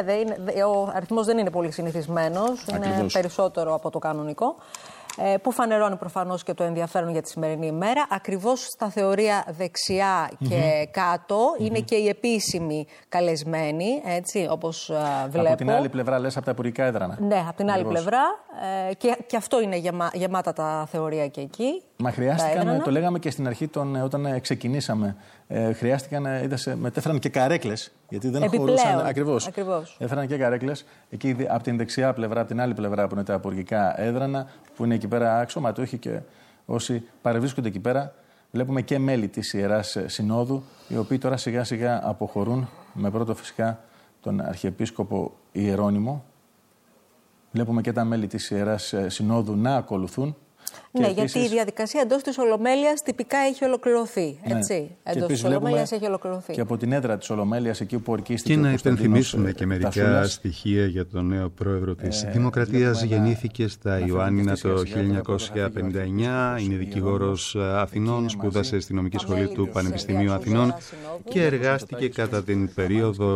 Ο αριθμός δεν είναι πολύ συνηθισμένος, είναι περισσότερο από το κανονικό. Που φανερώνει προφανώς και το ενδιαφέρον για τη σημερινή ημέρα. Ακριβώς στα θεωρία δεξιά και κάτω είναι και οι επίσημοι καλεσμένοι, έτσι, όπως βλέπω. Από την άλλη πλευρά, λες, από τα υπουργικά έδρανα. Ναι, από την άλλη πλευρά. Και αυτό είναι γεμάτα τα θεωρία και εκεί. Μα χρειάστηκαν, το λέγαμε και στην αρχή όταν ξεκινήσαμε, μετέφεραν και καρέκλες, γιατί δεν χωρούσαν. Ακριβώς. Έφεραν και καρέκλες. Εκεί από την δεξιά πλευρά, από την άλλη πλευρά που είναι τα υπουργικά έδρανα, που είναι εκεί πέρα αξιωματούχοι και όσοι παρευρίσκονται εκεί πέρα. Βλέπουμε και μέλη της Ιεράς Συνόδου, οι οποίοι τώρα σιγά σιγά αποχωρούν, με πρώτο φυσικά τον Αρχιεπίσκοπο Ιερώνυμο. Βλέπουμε και τα μέλη της Ιεράς Συνόδου να ακολουθούν. Ναι, γιατί η διαδικασία εντός της Ολομέλειας τυπικά έχει ολοκληρωθεί. Έτσι. Εντός της Ολομέλειας έχει ολοκληρωθεί. Και από την έδρα της Ολομέλειας, εκεί που ορκίστηκε. Και να υπενθυμίσουμε και μερικά στοιχεία για τον νέο πρόεδρο της Δημοκρατίας. Γεννήθηκε στα Ιωάννινα το 1959. Είναι δικηγόρος Αθηνών, σπούδασε στη νομική σχολή του Πανεπιστημίου Αθηνών και εργάστηκε κατά την περίοδο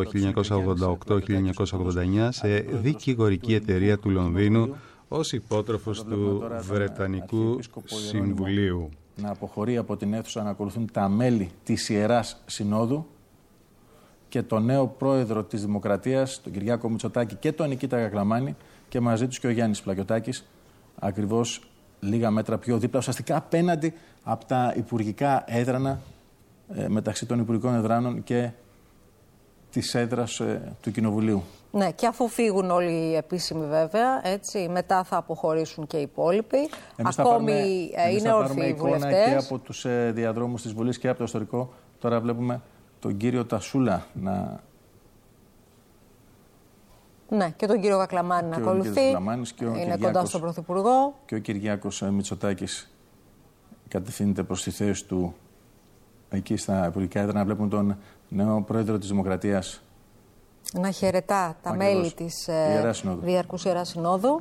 1988-1989 σε δικηγορική εταιρεία του Λονδίνου ως υπότροφος του Βρετανικού Συμβουλίου. Να αποχωρεί από την αίθουσα να ακολουθούν τα μέλη της Ιεράς Συνόδου και τον νέο πρόεδρο της Δημοκρατίας, τον Κυριάκο Μητσοτάκη και τον Νικήτα Κακλαμάνη, και μαζί τους και ο Γιάννης Πλακιωτάκης, ακριβώς λίγα μέτρα πιο δίπλα, ουσιαστικά απέναντι από τα υπουργικά έδρανα, μεταξύ των υπουργικών εδράνων και της έδρας του Κοινοβουλίου. Ναι, και αφού φύγουν όλοι οι επίσημοι βέβαια, έτσι, μετά θα αποχωρήσουν και οι υπόλοιποι. Ακόμη είναι όρθιοι οι βουλευτές. Και από τους διαδρόμους της Βουλής και από το ιστορικό. Τώρα βλέπουμε τον κύριο Τασούλα να Ναι, και τον κύριο Κακλαμάνη να ακολουθεί. Είναι κοντά στον Πρωθυπουργό. Και ο Κυριάκος Μητσοτάκης κατευθύνεται προς τη θέση του εκεί στα υπουργικά έδρανα. Βλέπουμε τον νέο πρόεδρο της Δημοκρατίας να χαιρετά τα μέλη της Διαρκούς Ιεράς Συνόδου.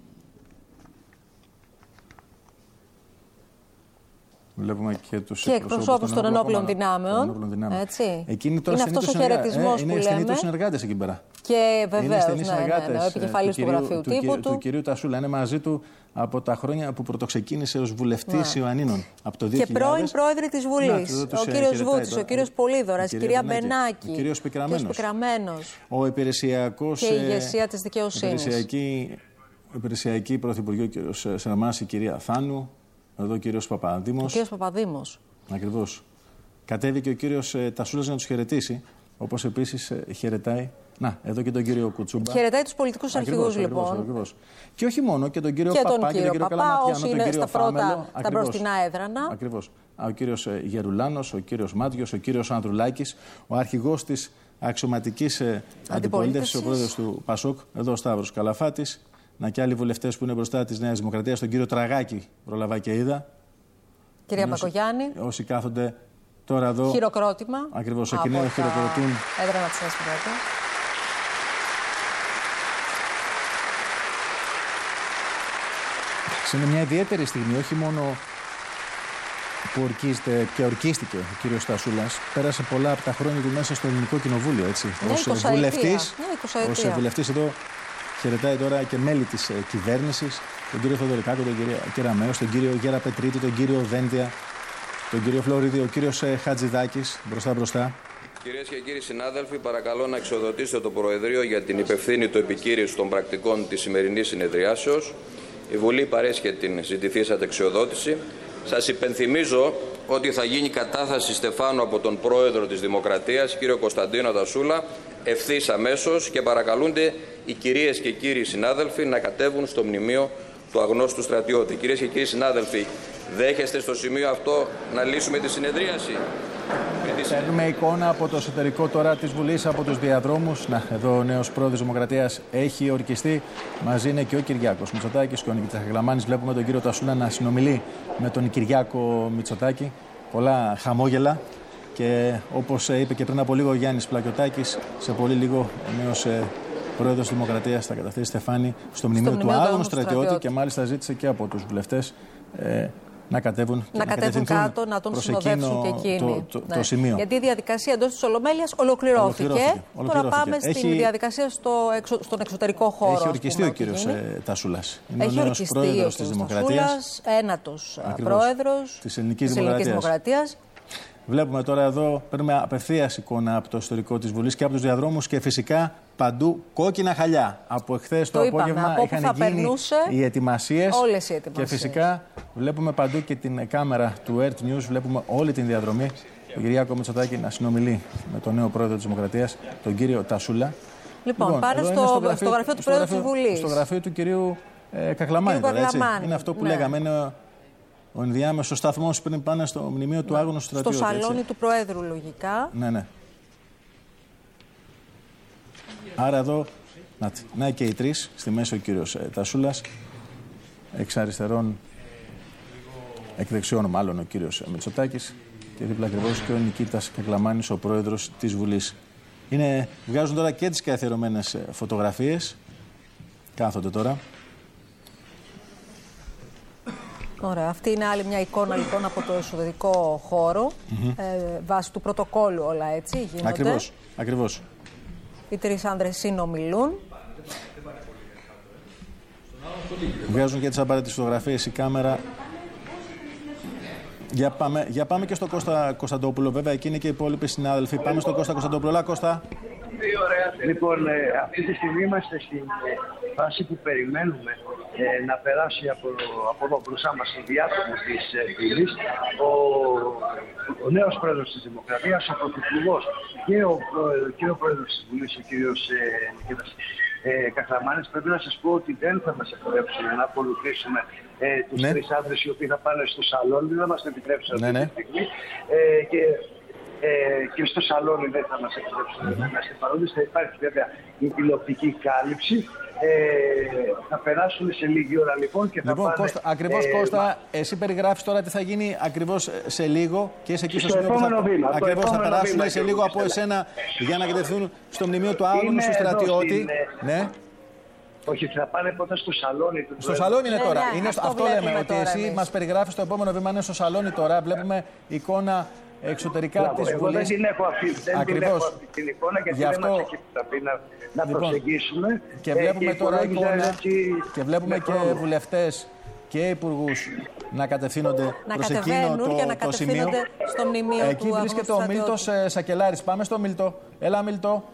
Βλέπουμε και τους εκπροσώπους των ενόπλων δυνάμεων. Εκείνοι τώρα είναι αυτός ο χαιρετισμός που λέμε. Είναι στενοί τους συνεργάτες εκεί πέρα. Και βεβαίως, ο επικεφαλής του γραφείου τύπου του κυρίου Τασούλα. Είναι μαζί του από τα χρόνια που πρωτοξεκίνησε ως βουλευτής Ιωαννίνων. Από το 2000. Και πρώην πρόεδροι της Βουλής. Ο κύριος Βούτσης, ο κύριος Πολύδωρας, η κυρία Μπενάκη, ο κύριος Πικραμένος. Ο υπηρεσιακός. Και η ηγεσία της δικαιοσύνης. Υπηρεσιακή πρωθυπουργό, ο κύριος Σεραμάς, η κυρία Θάνου. Εδώ ο κύριος Παπαδήμος. Ο κύριος Παπαδήμος. Ακριβώς. Κατέβηκε ο κύριος Τασούλας να τους χαιρετήσει, όπως επίσης χαιρετάει. Να, εδώ και τον κύριο Κουτσούμπα. Χαιρετάει τους πολιτικούς αρχηγούς, λοιπόν. Ακριβώς. Και όχι μόνο, και τον κύριο Παπά και τον κύριο Καλαματιάνο, τον κύριο Φάμελο. Τα μπροστινά έδρανα. Ακριβώς. Ο κύριος Γερουλάνος, ο κύριος Μάτιος, ο κύριος Ανδρουλάκης, ο αρχηγός της αξιωματικής αντιπολίτευσης, ο πρόεδρος του Πασόκ, εδώ ο Σταύρος Καλαφάτης. Να και άλλοι βουλευτές που είναι μπροστά της Νέας Δημοκρατίας, τον κύριο Τραγάκη, προλαβά και είδα. Κυρία Μπακογιάννη. Όσοι κάθονται τώρα εδώ. Χειροκρότημα. Ακριβώς, εκ νέου χειροκροτούν. Έδρανα της Νέας Δημοκρατίας. Είναι μια ιδιαίτερη στιγμή, όχι μόνο που ορκίζεται και ορκίστηκε ο κύριος Τασούλας. Πέρασε πολλά από τα χρόνια του μέσα στο Ελληνικό Κοινοβούλιο, έτσι. Ως βουλευτής εδώ. Χαιρετάει τώρα και μέλη της κυβέρνησης, τον κύριο Θοδωρικάκο, τον κύριο Κεραμέως, τον κύριο Γέρα Πετρίτη, τον κύριο Δένδια, τον κύριο Φλωρίδη, ο κύριος Χατζηδάκης, μπροστά. Κυρίες και κύριοι συνάδελφοι, παρακαλώ να εξοδοτήσετε το Προεδρείο για την υπευθύνη του επικύρωσης των πρακτικών της σημερινής συνεδριάσεως. Η Βουλή παρέσχε την ζητηθήσα εξοδότηση. Σας υπενθυμίζω ότι θα γίνει κατάθεση στεφάνου από τον Πρόεδρο της Δημοκρατίας, κύριο Κωνσταντίνο Τασούλα, ευθύς αμέσως, και παρακαλούνται οι κυρίες και κύριοι συνάδελφοι να κατέβουν στο μνημείο του αγνώστου στρατιώτη. Κυρίες και κύριοι συνάδελφοι, δέχεστε στο σημείο αυτό να λύσουμε τη συνεδρίαση? Παίρνουμε εικόνα από το εσωτερικό τώρα της Βουλής, από τους διαδρόμους. Να, εδώ ο νέος πρόεδρος Δημοκρατίας έχει ορκιστεί. Μαζί είναι και ο Κυριάκος Μητσοτάκης και ο Νικήτας Κακλαμάνης. Βλέπουμε τον κύριο Τασούλα να συνομιλεί με τον Κυριάκο Μητσοτάκη. Πολλά χαμόγελα. Και όπως είπε και πριν από λίγο ο Γιάννης Πλακιωτάκης, σε πολύ λίγο ο νέος πρόεδρος της Δημοκρατίας θα καταθέσει στεφάνι στο μνημείο του άγνωστου στρατιώτη και μάλιστα ζήτησε και από τους βουλευτές να κατέβουν κάτω, να τον συνοδεύσουν και εκείνοι. Το σημείο. Γιατί η διαδικασία εντός της Ολομέλειας ολοκληρώθηκε. Τώρα πάμε στη διαδικασία στον εξωτερικό χώρο. Έχει ορκιστεί ο κύριος Τασούλας. Είναι ο νέος πρόεδρος της Δημοκρατίας. Ένατος πρόεδρος της Ελληνικής Δημοκρατίας. Βλέπουμε τώρα εδώ, παίρνουμε απευθείας εικόνα από το ιστορικό της Βουλής και από τους διαδρόμους και φυσικά παντού κόκκινα χαλιά. Από εχθές το απόγευμα είχαν γίνει οι ετοιμασίες. Όλες οι ετοιμασίες. Και φυσικά βλέπουμε παντού και την κάμερα του Earth News, βλέπουμε όλη την διαδρομή. Ο Κυριάκο Μητσοτάκη να συνομιλεί με τον νέο πρόεδρο της Δημοκρατίας, τον κύριο Τασούλα. Λοιπόν πάνε στο γραφείο του πρόεδρου της Βουλής. Στο γραφείο του κυρίου Κακλαμάνη. Είναι αυτό που λέγαμε. Είναι ο ενδιάμεσος σταθμός πριν πάνε στο μνημείο του άγνωστου στρατιώτη. Στο σαλόνι του Προέδρου, λογικά. Ναι. Άρα εδώ, να και οι τρεις, στη μέση ο κύριος Τασούλας, εξ αριστερών, εκ δεξιών μάλλον ο κύριος Μητσοτάκης και δίπλα ακριβώς και ο Νικήτας Κακλαμάνης, ο πρόεδρος της Βουλής. Βγάζουν τώρα και τις καθιερωμένες φωτογραφίες. Κάθονται τώρα. Ωραία. Αυτή είναι άλλη μια εικόνα λοιπόν από το εσωτερικό χώρο. Βάσει του πρωτοκόλλου όλα έτσι γίνονται. Ακριβώς. Οι τρεις άνδρες συνομιλούν. Βγάζουν και τις απαραίτητες φωτογραφίες η κάμερα. Για πάμε και στο Κώστα Κωνσταντόπουλο. Βέβαια, εκεί είναι και οι υπόλοιποι συνάδελφοι. Πάμε στο Κώστα Κωνσταντόπουλο. Έλα, Κώστα. Λοιπόν, αυτή τη στιγμή είμαστε στην φάση που περιμένουμε να περάσει από εδώ μπροστά μας στο διάδρομο της Βουλής ο νέος πρόεδρος της Δημοκρατίας, ο Πρωθυπουργός και ο πρόεδρος της Βουλής, ο κύριος Νικήτας Κακλαμάνης. Πρέπει να σας πω ότι δεν θα μας επιτρέψουν να ακολουθήσουμε τους τρεις άντρες οι οποίοι θα πάνε στο σαλόνι, δεν θα μας επιτρέψουν αυτή τη στιγμή. Και και στο σαλόνι δεν θα μας επιτρέψουν να είμαστε παρόντες. Θα υπάρχει βέβαια η τηλεοπτική κάλυψη. Θα περάσουν σε λίγη ώρα λοιπόν και θα πάνε... Κώστα, ακριβώς Κώστα, εσύ περιγράφεις τώρα τι θα γίνει ακριβώς σε λίγο και είσαι εκεί στο σημείο που ακριβώς θα περάσουν σε λίγο από εσένα για να κατευθύνουν στο μνημείο του άγνωστου στρατιώτη. Ναι. Όχι, θα πάνε πρώτα στο σαλόνι του. Στο σαλόνι είναι τώρα. Είναι αυτό λέμε, ότι εσύ μας περιγράφεις το επόμενο βήμα είναι στο σαλόνι τώρα. Βλέπουμε εικόνα εξωτερικά της Βουλής. Εγώ δεν την έχω αυτή την εικόνα γιατί δεν μας έχει πει να προσεγγίσουμε. Και βλέπουμε τώρα εικόνα και βλέπουμε και βουλευτές και υπουργούς να κατευθύνονται προς εκείνο το σημείο. Στο μνημείο εκεί βρίσκεται ο Μίλτος Σακελάρης. Πάμε στο Μίλτο. Έλα Μίλτο.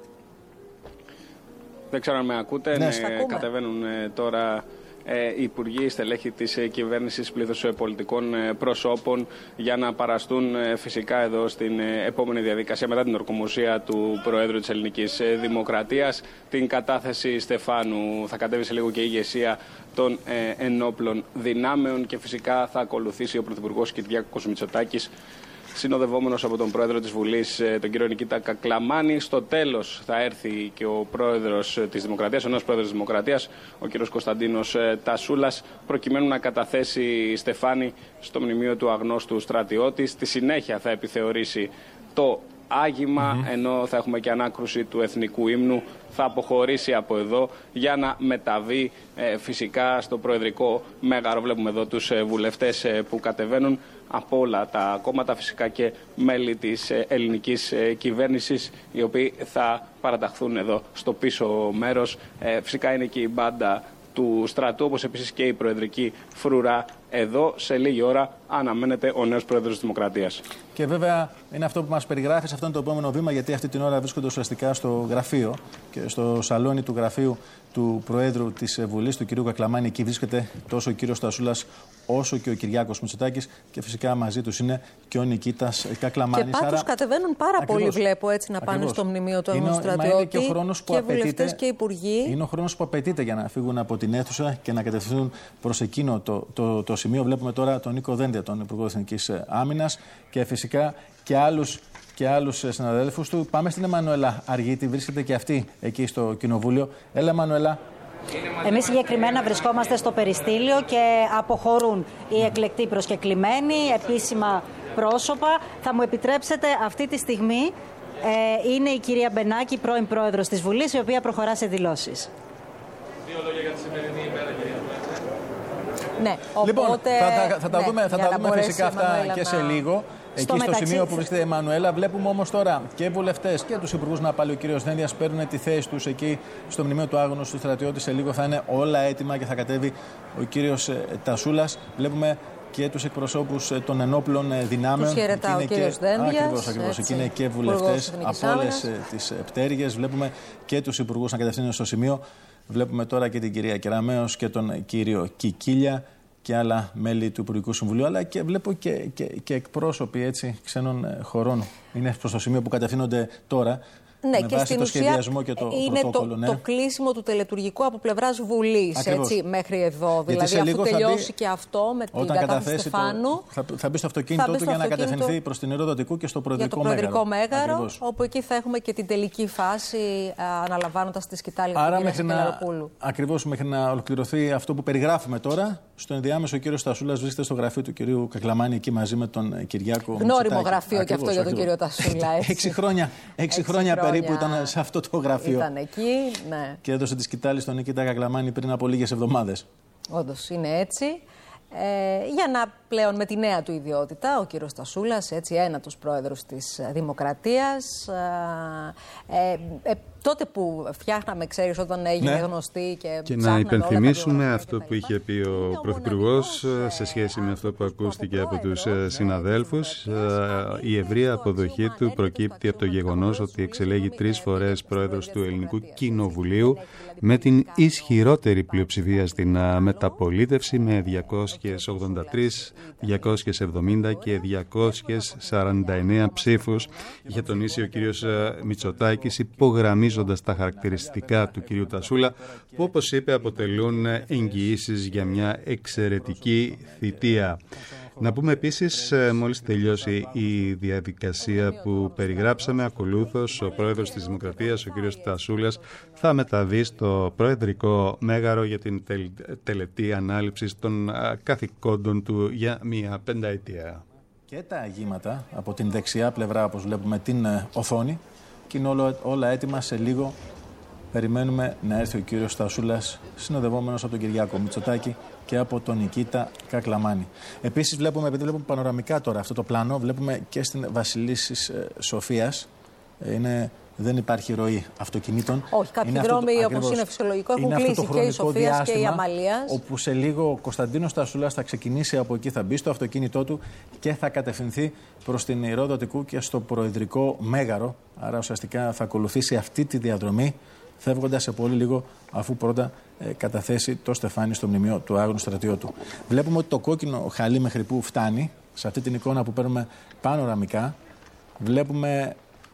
Δεν ξέρω αν με ακούτε. Ναι, κατεβαίνουν τώρα οι υπουργοί, στελέχοι της κυβέρνησης, πλήθος πολιτικών προσώπων για να παραστούν φυσικά εδώ στην επόμενη διαδικασία μετά την ορκομοσία του Προέδρου της Ελληνικής Δημοκρατίας. Την κατάθεση Στεφάνου θα κατέβει σε λίγο και η ηγεσία των ενόπλων δυνάμεων και φυσικά θα ακολουθήσει ο Πρωθυπουργός Κυριάκος Μητσοτάκης, συνοδευόμενος από τον Πρόεδρο της Βουλής, τον κύριο Νικήτα Κακλαμάνη. Στο τέλος θα έρθει και ο Πρόεδρος της Δημοκρατίας, ο νέος Πρόεδρος της Δημοκρατίας, ο κύριος Κωνσταντίνος Τασούλας, προκειμένου να καταθέσει Στεφάνη στο μνημείο του αγνώστου στρατιώτη. Στη συνέχεια θα επιθεωρήσει το άγημα, ενώ θα έχουμε και ανάκρουση του εθνικού ύμνου. Θα αποχωρήσει από εδώ για να μεταβεί φυσικά στο προεδρικό μέγαρο. Βλέπουμε εδώ τους βουλευτές που κατεβαίνουν από όλα τα κόμματα, φυσικά και μέλη της ελληνικής κυβέρνησης, οι οποίοι θα παραταχθούν εδώ στο πίσω μέρος. Φυσικά είναι και η μπάντα του στρατού, όπως επίσης και η προεδρική φρουρά. Εδώ σε λίγη ώρα αναμένεται ο νέος Πρόεδρος της Δημοκρατίας. Και βέβαια είναι αυτό που μας περιγράφεις, αυτό είναι το επόμενο βήμα, γιατί αυτή την ώρα βρίσκονται ουσιαστικά στο γραφείο και στο σαλόνι του γραφείου του Προέδρου της Βουλής, του κ. Κακλαμάνη. Εκεί βρίσκεται τόσο ο κ. Τασούλας όσο και ο Κυριάκος Μητσοτάκης και φυσικά μαζί τους είναι και ο Νικήτας Κακλαμάνης. Και πάντως κατεβαίνουν πάρα πολύ, βλέπω, έτσι να πάνε στο μνημείο του αγνώστου στρατιώτη και βουλευτές και υπουργοί. Είναι ο χρόνος που απαιτείται για να φύγουν από την αίθουσα και να κατευθυνθούν προς εκείνο το σημείο. Βλέπουμε τώρα τον Νίκο Δένδια, τον Υπουργό Εθνικής Άμυνας και φυσικά και άλλους συναδέλφους του. Πάμε στην Εμμανουέλα Αργίτη, βρίσκεται και αυτή εκεί στο Κοινοβούλιο. Έλα, Εμμανουέλα. Εμείς συγκεκριμένα βρισκόμαστε στο περιστήλιο και αποχωρούν οι εκλεκτοί προσκεκλημένοι, επίσημα πρόσωπα. Θα μου επιτρέψετε, αυτή τη στιγμή είναι η κυρία Μπενάκη, πρώην πρόεδρος της Βουλής, η οποία προχωρά σε δηλώσεις. Δύο λόγια για τη σημερινή ημέρα, κυρία Πρόεδρε. Ναι, λοιπόν, θα τα δούμε φυσικά αυτά και σε λίγο. Εκεί στο σημείο που βρίσκεται η Εμμανουέλα, βλέπουμε όμως τώρα και βουλευτές και τους υπουργούς, να πάλι ο κύριος Δένδιας, παίρνουν τη θέση τους εκεί στο μνημείο του άγνωστου στρατιώτη. Σε λίγο θα είναι όλα έτοιμα και θα κατέβει ο κύριος Τασούλας. Βλέπουμε και τους εκπροσώπους των ενόπλων δυνάμεων. Τους χαιρετά ο κύριος Δένδιας. Ακριβώς. Εκεί είναι και βουλευτές από όλες τις πτέρυγες. Βλέπουμε και τους υπουργούς να κατευθύνουν στο σημείο. Βλέπουμε τώρα και την κυρία Κεραμέως και τον κύριο Κικίλια και άλλα μέλη του Υπουργικού Συμβουλίου, αλλά και βλέπω και εκπρόσωποι έτσι, ξένων χωρών. Είναι προς το σημείο που κατευθύνονται τώρα. Ναι, με και βάση στην το ουσία σχεδιασμό και το είναι πρωτόκολλο. το κλείσιμο του τελετουργικού από πλευράς Βουλής, έτσι, μέχρι εδώ. Δηλαδή, αφού τελειώσει και αυτό με την κατάθεση Στεφάνου, θα μπει στο αυτοκίνητό του για να κατευθυνθεί προς την Ηρωδοτικού και στο Προεδρικό Μέγαρο. Όπου εκεί θα έχουμε και την τελική φάση, αναλαμβάνοντας τη σκητάλη του κ. Κελαροπούλου. Ακριβώς, μέχρι να ολοκληρωθεί αυτό που περιγράφουμε τώρα. Στο ενδιάμεσο, ο κ. Τασούλας βρίσκεται στο γραφείο του κ. Κακλαμάνη, εκεί μαζί με τον Κυριάκο Μητσοτάκη. Γνώριμο γραφείο και αυτό για τον κ. Τασούλα. 6 χρόνια περίπου ήταν σε αυτό το γραφείο. Ήταν εκεί, ναι. Και έδωσε τη σκητάλη στον Νικήτα Κακλαμάνη πριν από λίγες εβδομάδες. Όντως είναι έτσι. Για να πλέον με τη νέα του ιδιότητα, ο κύριος Τασούλας, έτσι, ένατος πρόεδρος της Δημοκρατίας, τότε που φτιάχναμε, ξέρεις, όταν έγινε γνωστή και να υπενθυμίσουμε αυτό που είχε πει ο Πρωθυπουργός σε σχέση με αυτό που ακούστηκε από τους συναδέλφους. Η ευρεία αποδοχή του προκύπτει από το γεγονός ότι εξελέγει 3 φορές πρόεδρος του Ελληνικού Κοινοβουλίου με την ισχυρότερη πλειοψηφία στην μεταπολίτευση, με 283, 270 και 249 ψήφους. Είχε τονίσει ο κύριος Μητσοτάκης, υπογραμμίζοντας τα χαρακτηριστικά του κυρίου Τασούλα, που όπως είπε αποτελούν εγγυήσεις για μια εξαιρετική θητεία. Να πούμε επίσης, μόλις τελειώσει η διαδικασία που περιγράψαμε, ακολούθως ο πρόεδρος της Δημοκρατίας, ο κ. Τασούλας, θα μεταβεί στο προεδρικό μέγαρο για την τελετή ανάληψης των καθηκόντων του για μία πενταετία. Και τα αγήματα από την δεξιά πλευρά, όπως βλέπουμε την οθόνη, και είναι όλα έτοιμα. Σε λίγο περιμένουμε να έρθει ο κύριος Τασούλας, συνοδευόμενος από τον Κυριάκο Μητσοτάκη και από τον Νικήτα Κακλαμάνη. Επίσης βλέπουμε, επειδή βλέπουμε πανοραμικά τώρα αυτό το πλάνο, βλέπουμε και στην Βασιλίσσης Σοφίας, δεν υπάρχει ροή αυτοκινήτων. Όχι, κάποιοι δρόμοι, όπως είναι φυσιολογικό, έχουν κλείσει και η Σοφίας και η Αμαλίας. Όπου σε λίγο ο Κωνσταντίνος Τασούλας θα ξεκινήσει από εκεί, θα μπει στο αυτοκίνητό του και θα κατευθυνθεί προς την Ηρόδοτικού και στο Προεδρικό Μέγαρο. Άρα ουσιαστικά θα ακολουθήσει αυτή τη διαδρομή, φεύγοντας σε πολύ λίγο, αφού πρώτα καταθέσει το στεφάνι στο μνημείο του Άγνου Στρατιώτου. Βλέπουμε ότι το κόκκινο χαλί μέχρι που φτάνει, σε αυτή την εικόνα που παίρνουμε πανοραμικά, βλέπουμε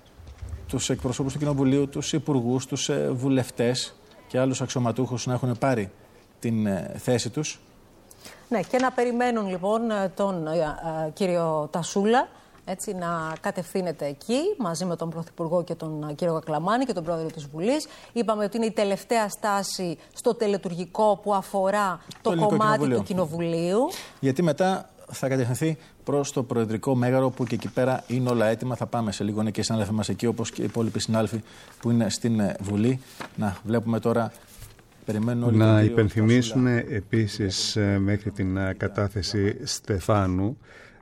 τους εκπροσώπους του Κοινοβουλίου, τους υπουργούς, τους βουλευτές και άλλους αξιωματούχους να έχουν πάρει την θέση τους. Ναι, και να περιμένουν λοιπόν τον κύριο Τασούλα, έτσι, να κατευθύνεται εκεί μαζί με τον Πρωθυπουργό και τον κύριο Κακλαμάνη και τον Πρόεδρο της Βουλής. Είπαμε ότι είναι η τελευταία στάση στο τελετουργικό που αφορά το κομμάτι του Κοινοβουλίου. Γιατί μετά θα κατευθυνθεί προς το Προεδρικό Μέγαρο, που και εκεί πέρα είναι όλα έτοιμα. Θα πάμε σε λίγο, είναι και οι συνάδελφοι μας εκεί, όπως και οι υπόλοιποι συνάδελφοι που είναι στην Βουλή. Να βλέπουμε τώρα, περιμένουν όλοι. Να υπενθυμίσουμε επίσης μέχρι την κατάθεση Στεφάνου,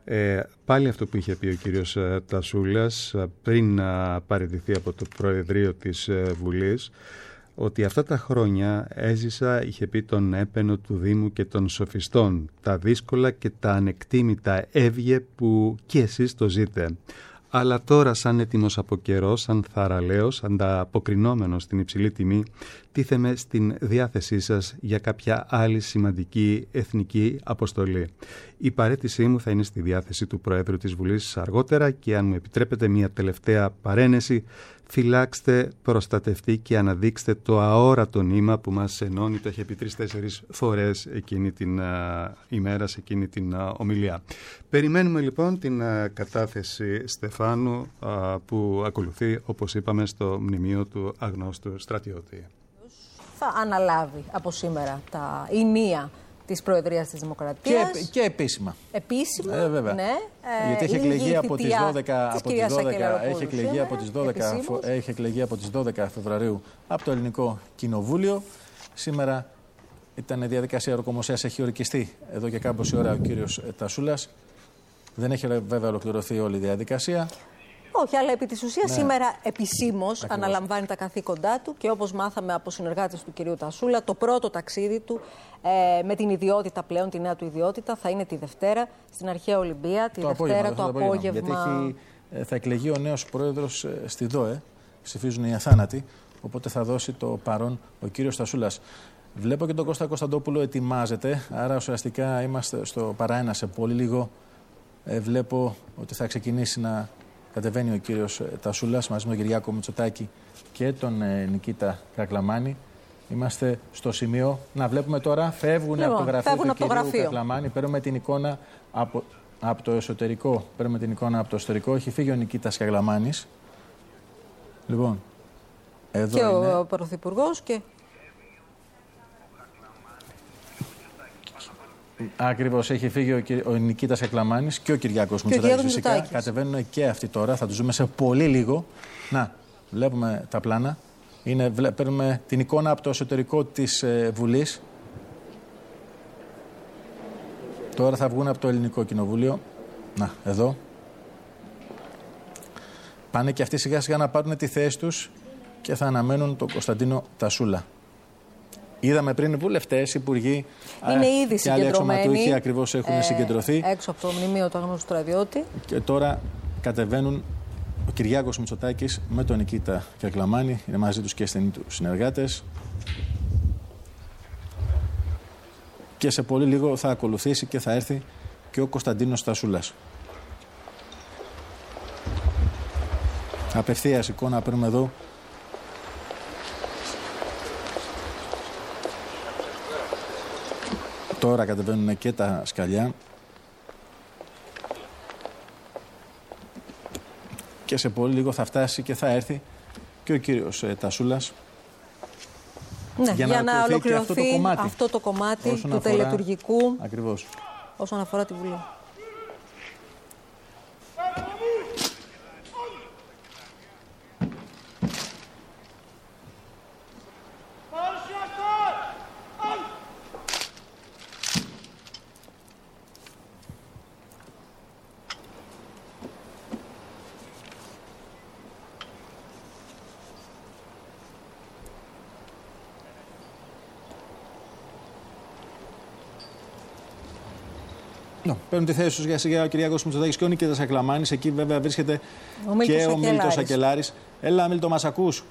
πάλι αυτό που είχε πει ο κύριος Τασούλας πριν να παραιτηθεί από το Προεδρείο της Βουλής, ότι αυτά τα χρόνια έζησα, είχε πει, τον έπαινο του Δήμου και των σοφιστών, τα δύσκολα και τα ανεκτήμητα έβγε που κι εσείς το ζείτε. Αλλά τώρα, σαν έτοιμος από καιρό, σαν θαραλέος, ανταποκρινόμενος στην υψηλή τιμή, τίθεμαι στην διάθεσή σας για κάποια άλλη σημαντική εθνική αποστολή. Η παραίτησή μου θα είναι στη διάθεση του Προέδρου της Βουλής αργότερα και, αν μου επιτρέπετε, μια τελευταία παρένεση. Φυλάξτε, προστατευτεί και αναδείξτε το αόρατο νήμα που μας ενώνει. Το έχει πει 3-4 φορές εκείνη την ημέρα, σε εκείνη την ομιλία. Περιμένουμε λοιπόν την κατάθεση Στεφάνου που ακολουθεί, όπως είπαμε, στο μνημείο του αγνώστου στρατιώτη. Θα αναλάβει από σήμερα τα ηνία της Προεδρίας της Δημοκρατίας. Και επίσημα. Επίσημα, βέβαια. Ναι. Γιατί έχει εκλεγεί από τις 12 Φεβρουαρίου από το Ελληνικό Κοινοβούλιο. Σήμερα ήταν διαδικασία ορκομοσίας, έχει ορκιστεί εδώ και κάμποση ώρα ο κύριος Τασούλας. Δεν έχει βέβαια ολοκληρωθεί όλη η διαδικασία. Όχι, αλλά επί της ουσίας σήμερα επισήμως αναλαμβάνει τα καθήκοντά του και, όπως μάθαμε από συνεργάτες του κυρίου Τασούλα, το πρώτο ταξίδι του με την ιδιότητα πλέον, τη νέα του ιδιότητα, θα είναι τη Δευτέρα στην Αρχαία Ολυμπία, τη Δευτέρα το απόγευμα. Γιατί θα εκλεγεί ο νέος πρόεδρος στη ΔΟΕ, ψηφίζουν οι αθάνατοι, οπότε θα δώσει το παρόν ο κύριος Τασούλας. Βλέπω και τον Κώστα Κωνσταντόπουλο ετοιμάζεται, άρα ουσιαστικά είμαστε στο παράενα σε πολύ λίγο. Βλέπω ότι θα ξεκινήσει να κατεβαίνει ο κύριος Τασούλας μαζί με τον Κυριάκο Μητσοτάκη και τον Νικήτα Κακλαμάνη. Είμαστε στο σημείο. Να βλέπουμε τώρα, φεύγουν από το γραφείο του κυρίου Κακλαμάνη. Παίρνουμε την εικόνα από το εσωτερικό. Παίρνουμε την εικόνα από το εσωτερικό. Έχει φύγει ο Νικήτας Κακλαμάνης. Λοιπόν, εδώ και είναι ο Πρωθυπουργός και... Ακριβώς, έχει φύγει ο Νικήτας Κακλαμάνης και ο Κυριάκος Μητσοτάκης. Φυσικά κατεβαίνουν και αυτοί τώρα, θα τους δούμε σε πολύ λίγο. Να, βλέπουμε τα πλάνα. Παίρνουμε την εικόνα από το εσωτερικό της Βουλής. Τώρα θα βγουν από το Ελληνικό Κοινοβούλιο. Να, εδώ. Πάνε και αυτοί σιγά σιγά να πάρουν τη θέση τους και θα αναμένουν τον Κωνσταντίνο Τασούλα. Είδαμε πριν βουλευτές, υπουργοί και άλλοι αξιωματούχοι ακριβώς έχουν συγκεντρωθεί. Έξω από το μνημείο του αγνώστου στρατιώτη. Και τώρα κατεβαίνουν ο Κυριάκος Μητσοτάκης με τον Νικήτα Κακλαμάνη. Είναι μαζί τους και στενοί του συνεργάτες. Και σε πολύ λίγο θα ακολουθήσει και θα έρθει και ο Κωνσταντίνος Τασούλας. Απευθείας εικόνα παίρνουμε εδώ. Τώρα κατεβαίνουν και τα σκαλιά. και σε πολύ λίγο θα φτάσει και θα έρθει και ο κύριος Τασούλας. Ναι, για να ολοκληρωθεί αυτό το κομμάτι του τελετουργικού ακριβώς όσον αφορά τη Βουλή. Παίρνουν τη θέση τους για σιγά ο Κυριάκος Μητσοτάκης και ο Νικήτας Ακλαμάνης. Εκεί βέβαια βρίσκεται και ο Μίλτος Ακελάρης. Έλα, Μίλτο, μας ακούς?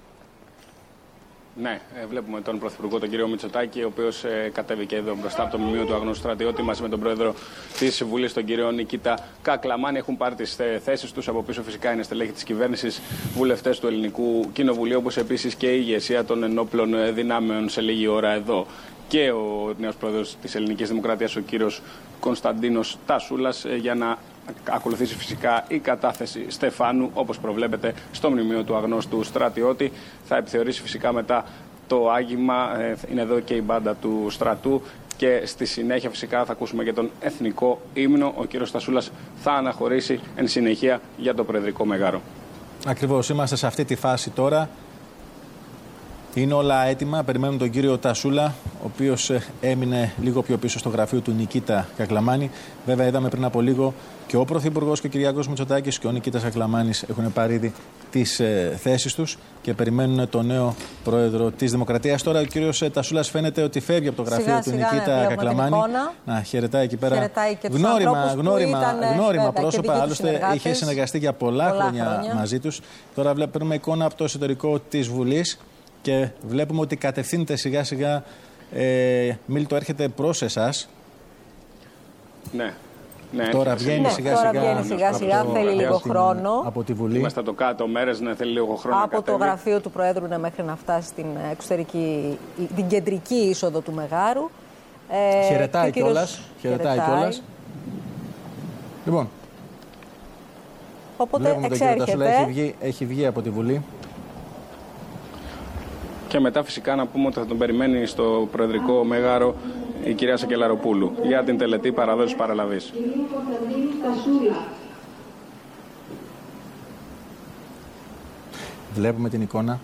Ναι, βλέπουμε τον Πρωθυπουργό, τον κύριο Μητσοτάκη, ο οποίος κατέβηκε εδώ μπροστά από το μνημείο του αγνώστου στρατιώτη μαζί με τον Πρόεδρο της Βουλής, τον κύριο Νικήτα Κακλαμάνη. Έχουν πάρει τις θέσεις τους. Από πίσω φυσικά είναι στελέχη της κυβέρνησης, βουλευτές του Ελληνικού Κοινοβουλίου, όπως επίσης και η ηγεσία των ενόπλων δυνάμεων σε λίγη ώρα εδώ. Και ο νέος πρόεδρος της Ελληνικής Δημοκρατίας, ο κύριος Κωνσταντίνος Τασούλας, για να ακολουθήσει φυσικά η κατάθεση Στεφάνου, όπως προβλέπεται στο μνημείο του αγνώστου στρατιώτη. Θα επιθεωρήσει φυσικά μετά το άγγιγμα. Είναι εδώ και η μπάντα του στρατού. Και στη συνέχεια φυσικά θα ακούσουμε και τον εθνικό ύμνο. Ο κύριος Τασούλας θα αναχωρήσει εν συνεχεία για το προεδρικό μεγάρο. Ακριβώς, είμαστε σε αυτή τη φάση τώρα. Είναι όλα έτοιμα. Περιμένουμε τον κύριο Τασούλα, ο οποίος έμεινε λίγο πιο πίσω στο γραφείο του Νικήτα Κακλαμάνη. Βέβαια, είδαμε πριν από λίγο και ο Πρωθυπουργός και ο Κυριάκος Μητσοτάκης και ο Νικήτας Κακλαμάνης έχουν πάρει ήδη τις θέσεις τους και περιμένουν τον νέο πρόεδρο της Δημοκρατίας. Τώρα ο κύριος Τασούλας φαίνεται ότι φεύγει από το γραφείο του Νικήτα Κακλαμάνη. Να χαιρετάει εκεί πέρα. Γνώριμα πρόσωπα. Άλλωστε είχε συνεργαστεί για πολλά χρόνια μαζί τους. Τώρα βλέπουμε εικόνα από το εσωτερικό της Βουλής. Και βλέπουμε ότι κατευθύνεται σιγά σιγά. Μίλτο, έρχεται προς εσάς. Ναι. Τώρα βγαίνει σιγά σιγά. Θέλει λίγο χρόνο. Από τη Βουλή. Είμαστε το κάτω μέρες, θέλει λίγο χρόνο. Από το γραφείο του Προέδρου μέχρι να φτάσει στην την κεντρική είσοδο του Μεγάρου. Χαιρετάει κιόλας. Λοιπόν. Οπότε βλέπουμε τον κύριο Τασούλα, έχει βγει από τη Βουλή. Και μετά φυσικά να πούμε ότι θα τον περιμένει στο προεδρικό μέγαρο η κυρία Σακελαροπούλου για την τελετή παραδόσης παραλαβής. Βλέπουμε την εικόνα.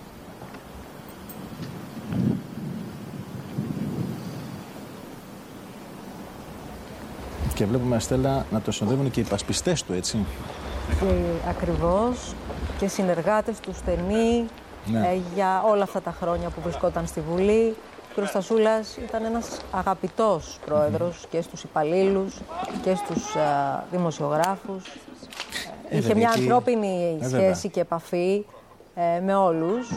Και βλέπουμε, Στέλλα, να το συνοδεύουν και οι υπασπιστές του, έτσι. Ακριβώς. Και συνεργάτες του στενοί. Ναι. Για όλα αυτά τα χρόνια που βρισκόταν στη Βουλή. Ο κ. Τασούλας ήταν ένας αγαπητός πρόεδρος και στους υπαλλήλους και στους δημοσιογράφους. Είχε μια ανθρώπινη σχέση και επαφή με όλους.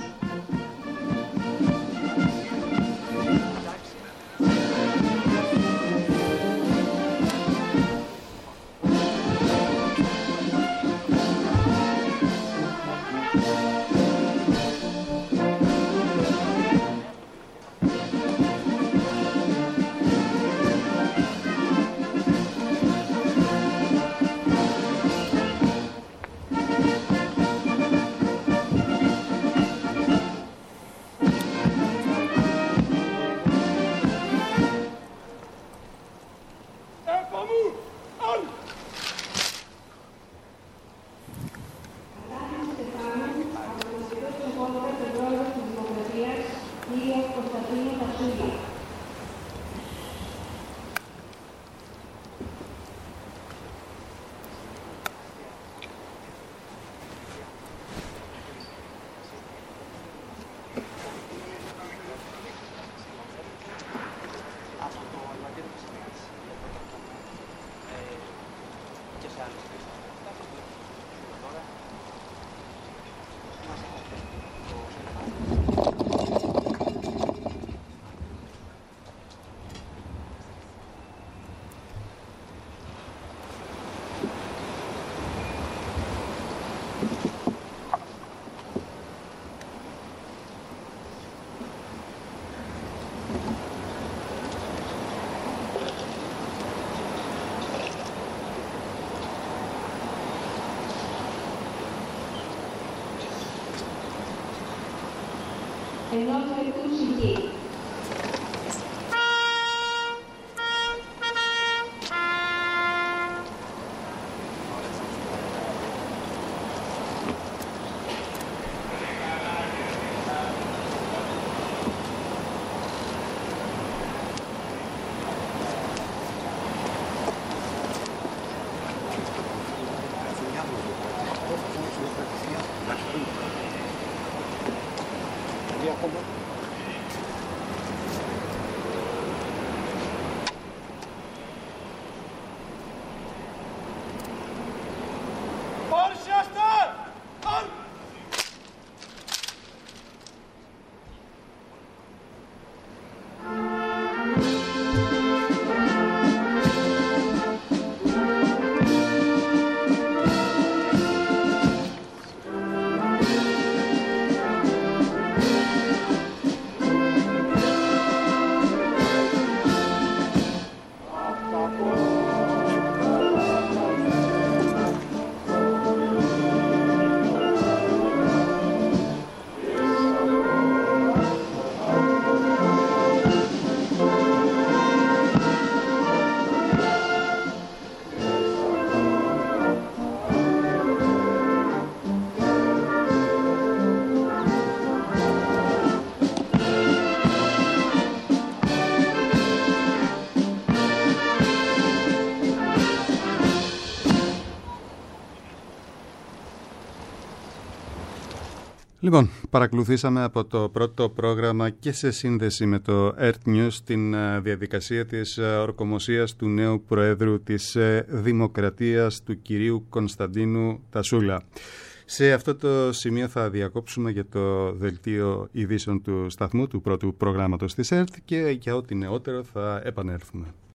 Λοιπόν, παρακολουθήσαμε από το πρώτο πρόγραμμα και σε σύνδεση με το Earth News την διαδικασία της ορκομοσίας του νέου Προέδρου της Δημοκρατίας, του κυρίου Κωνσταντίνου Τασούλα. Σε αυτό το σημείο θα διακόψουμε για το δελτίο ειδήσεων του σταθμού, του πρώτου προγράμματος της ΕΡΤ, και για ό,τι νεότερο θα επανέλθουμε.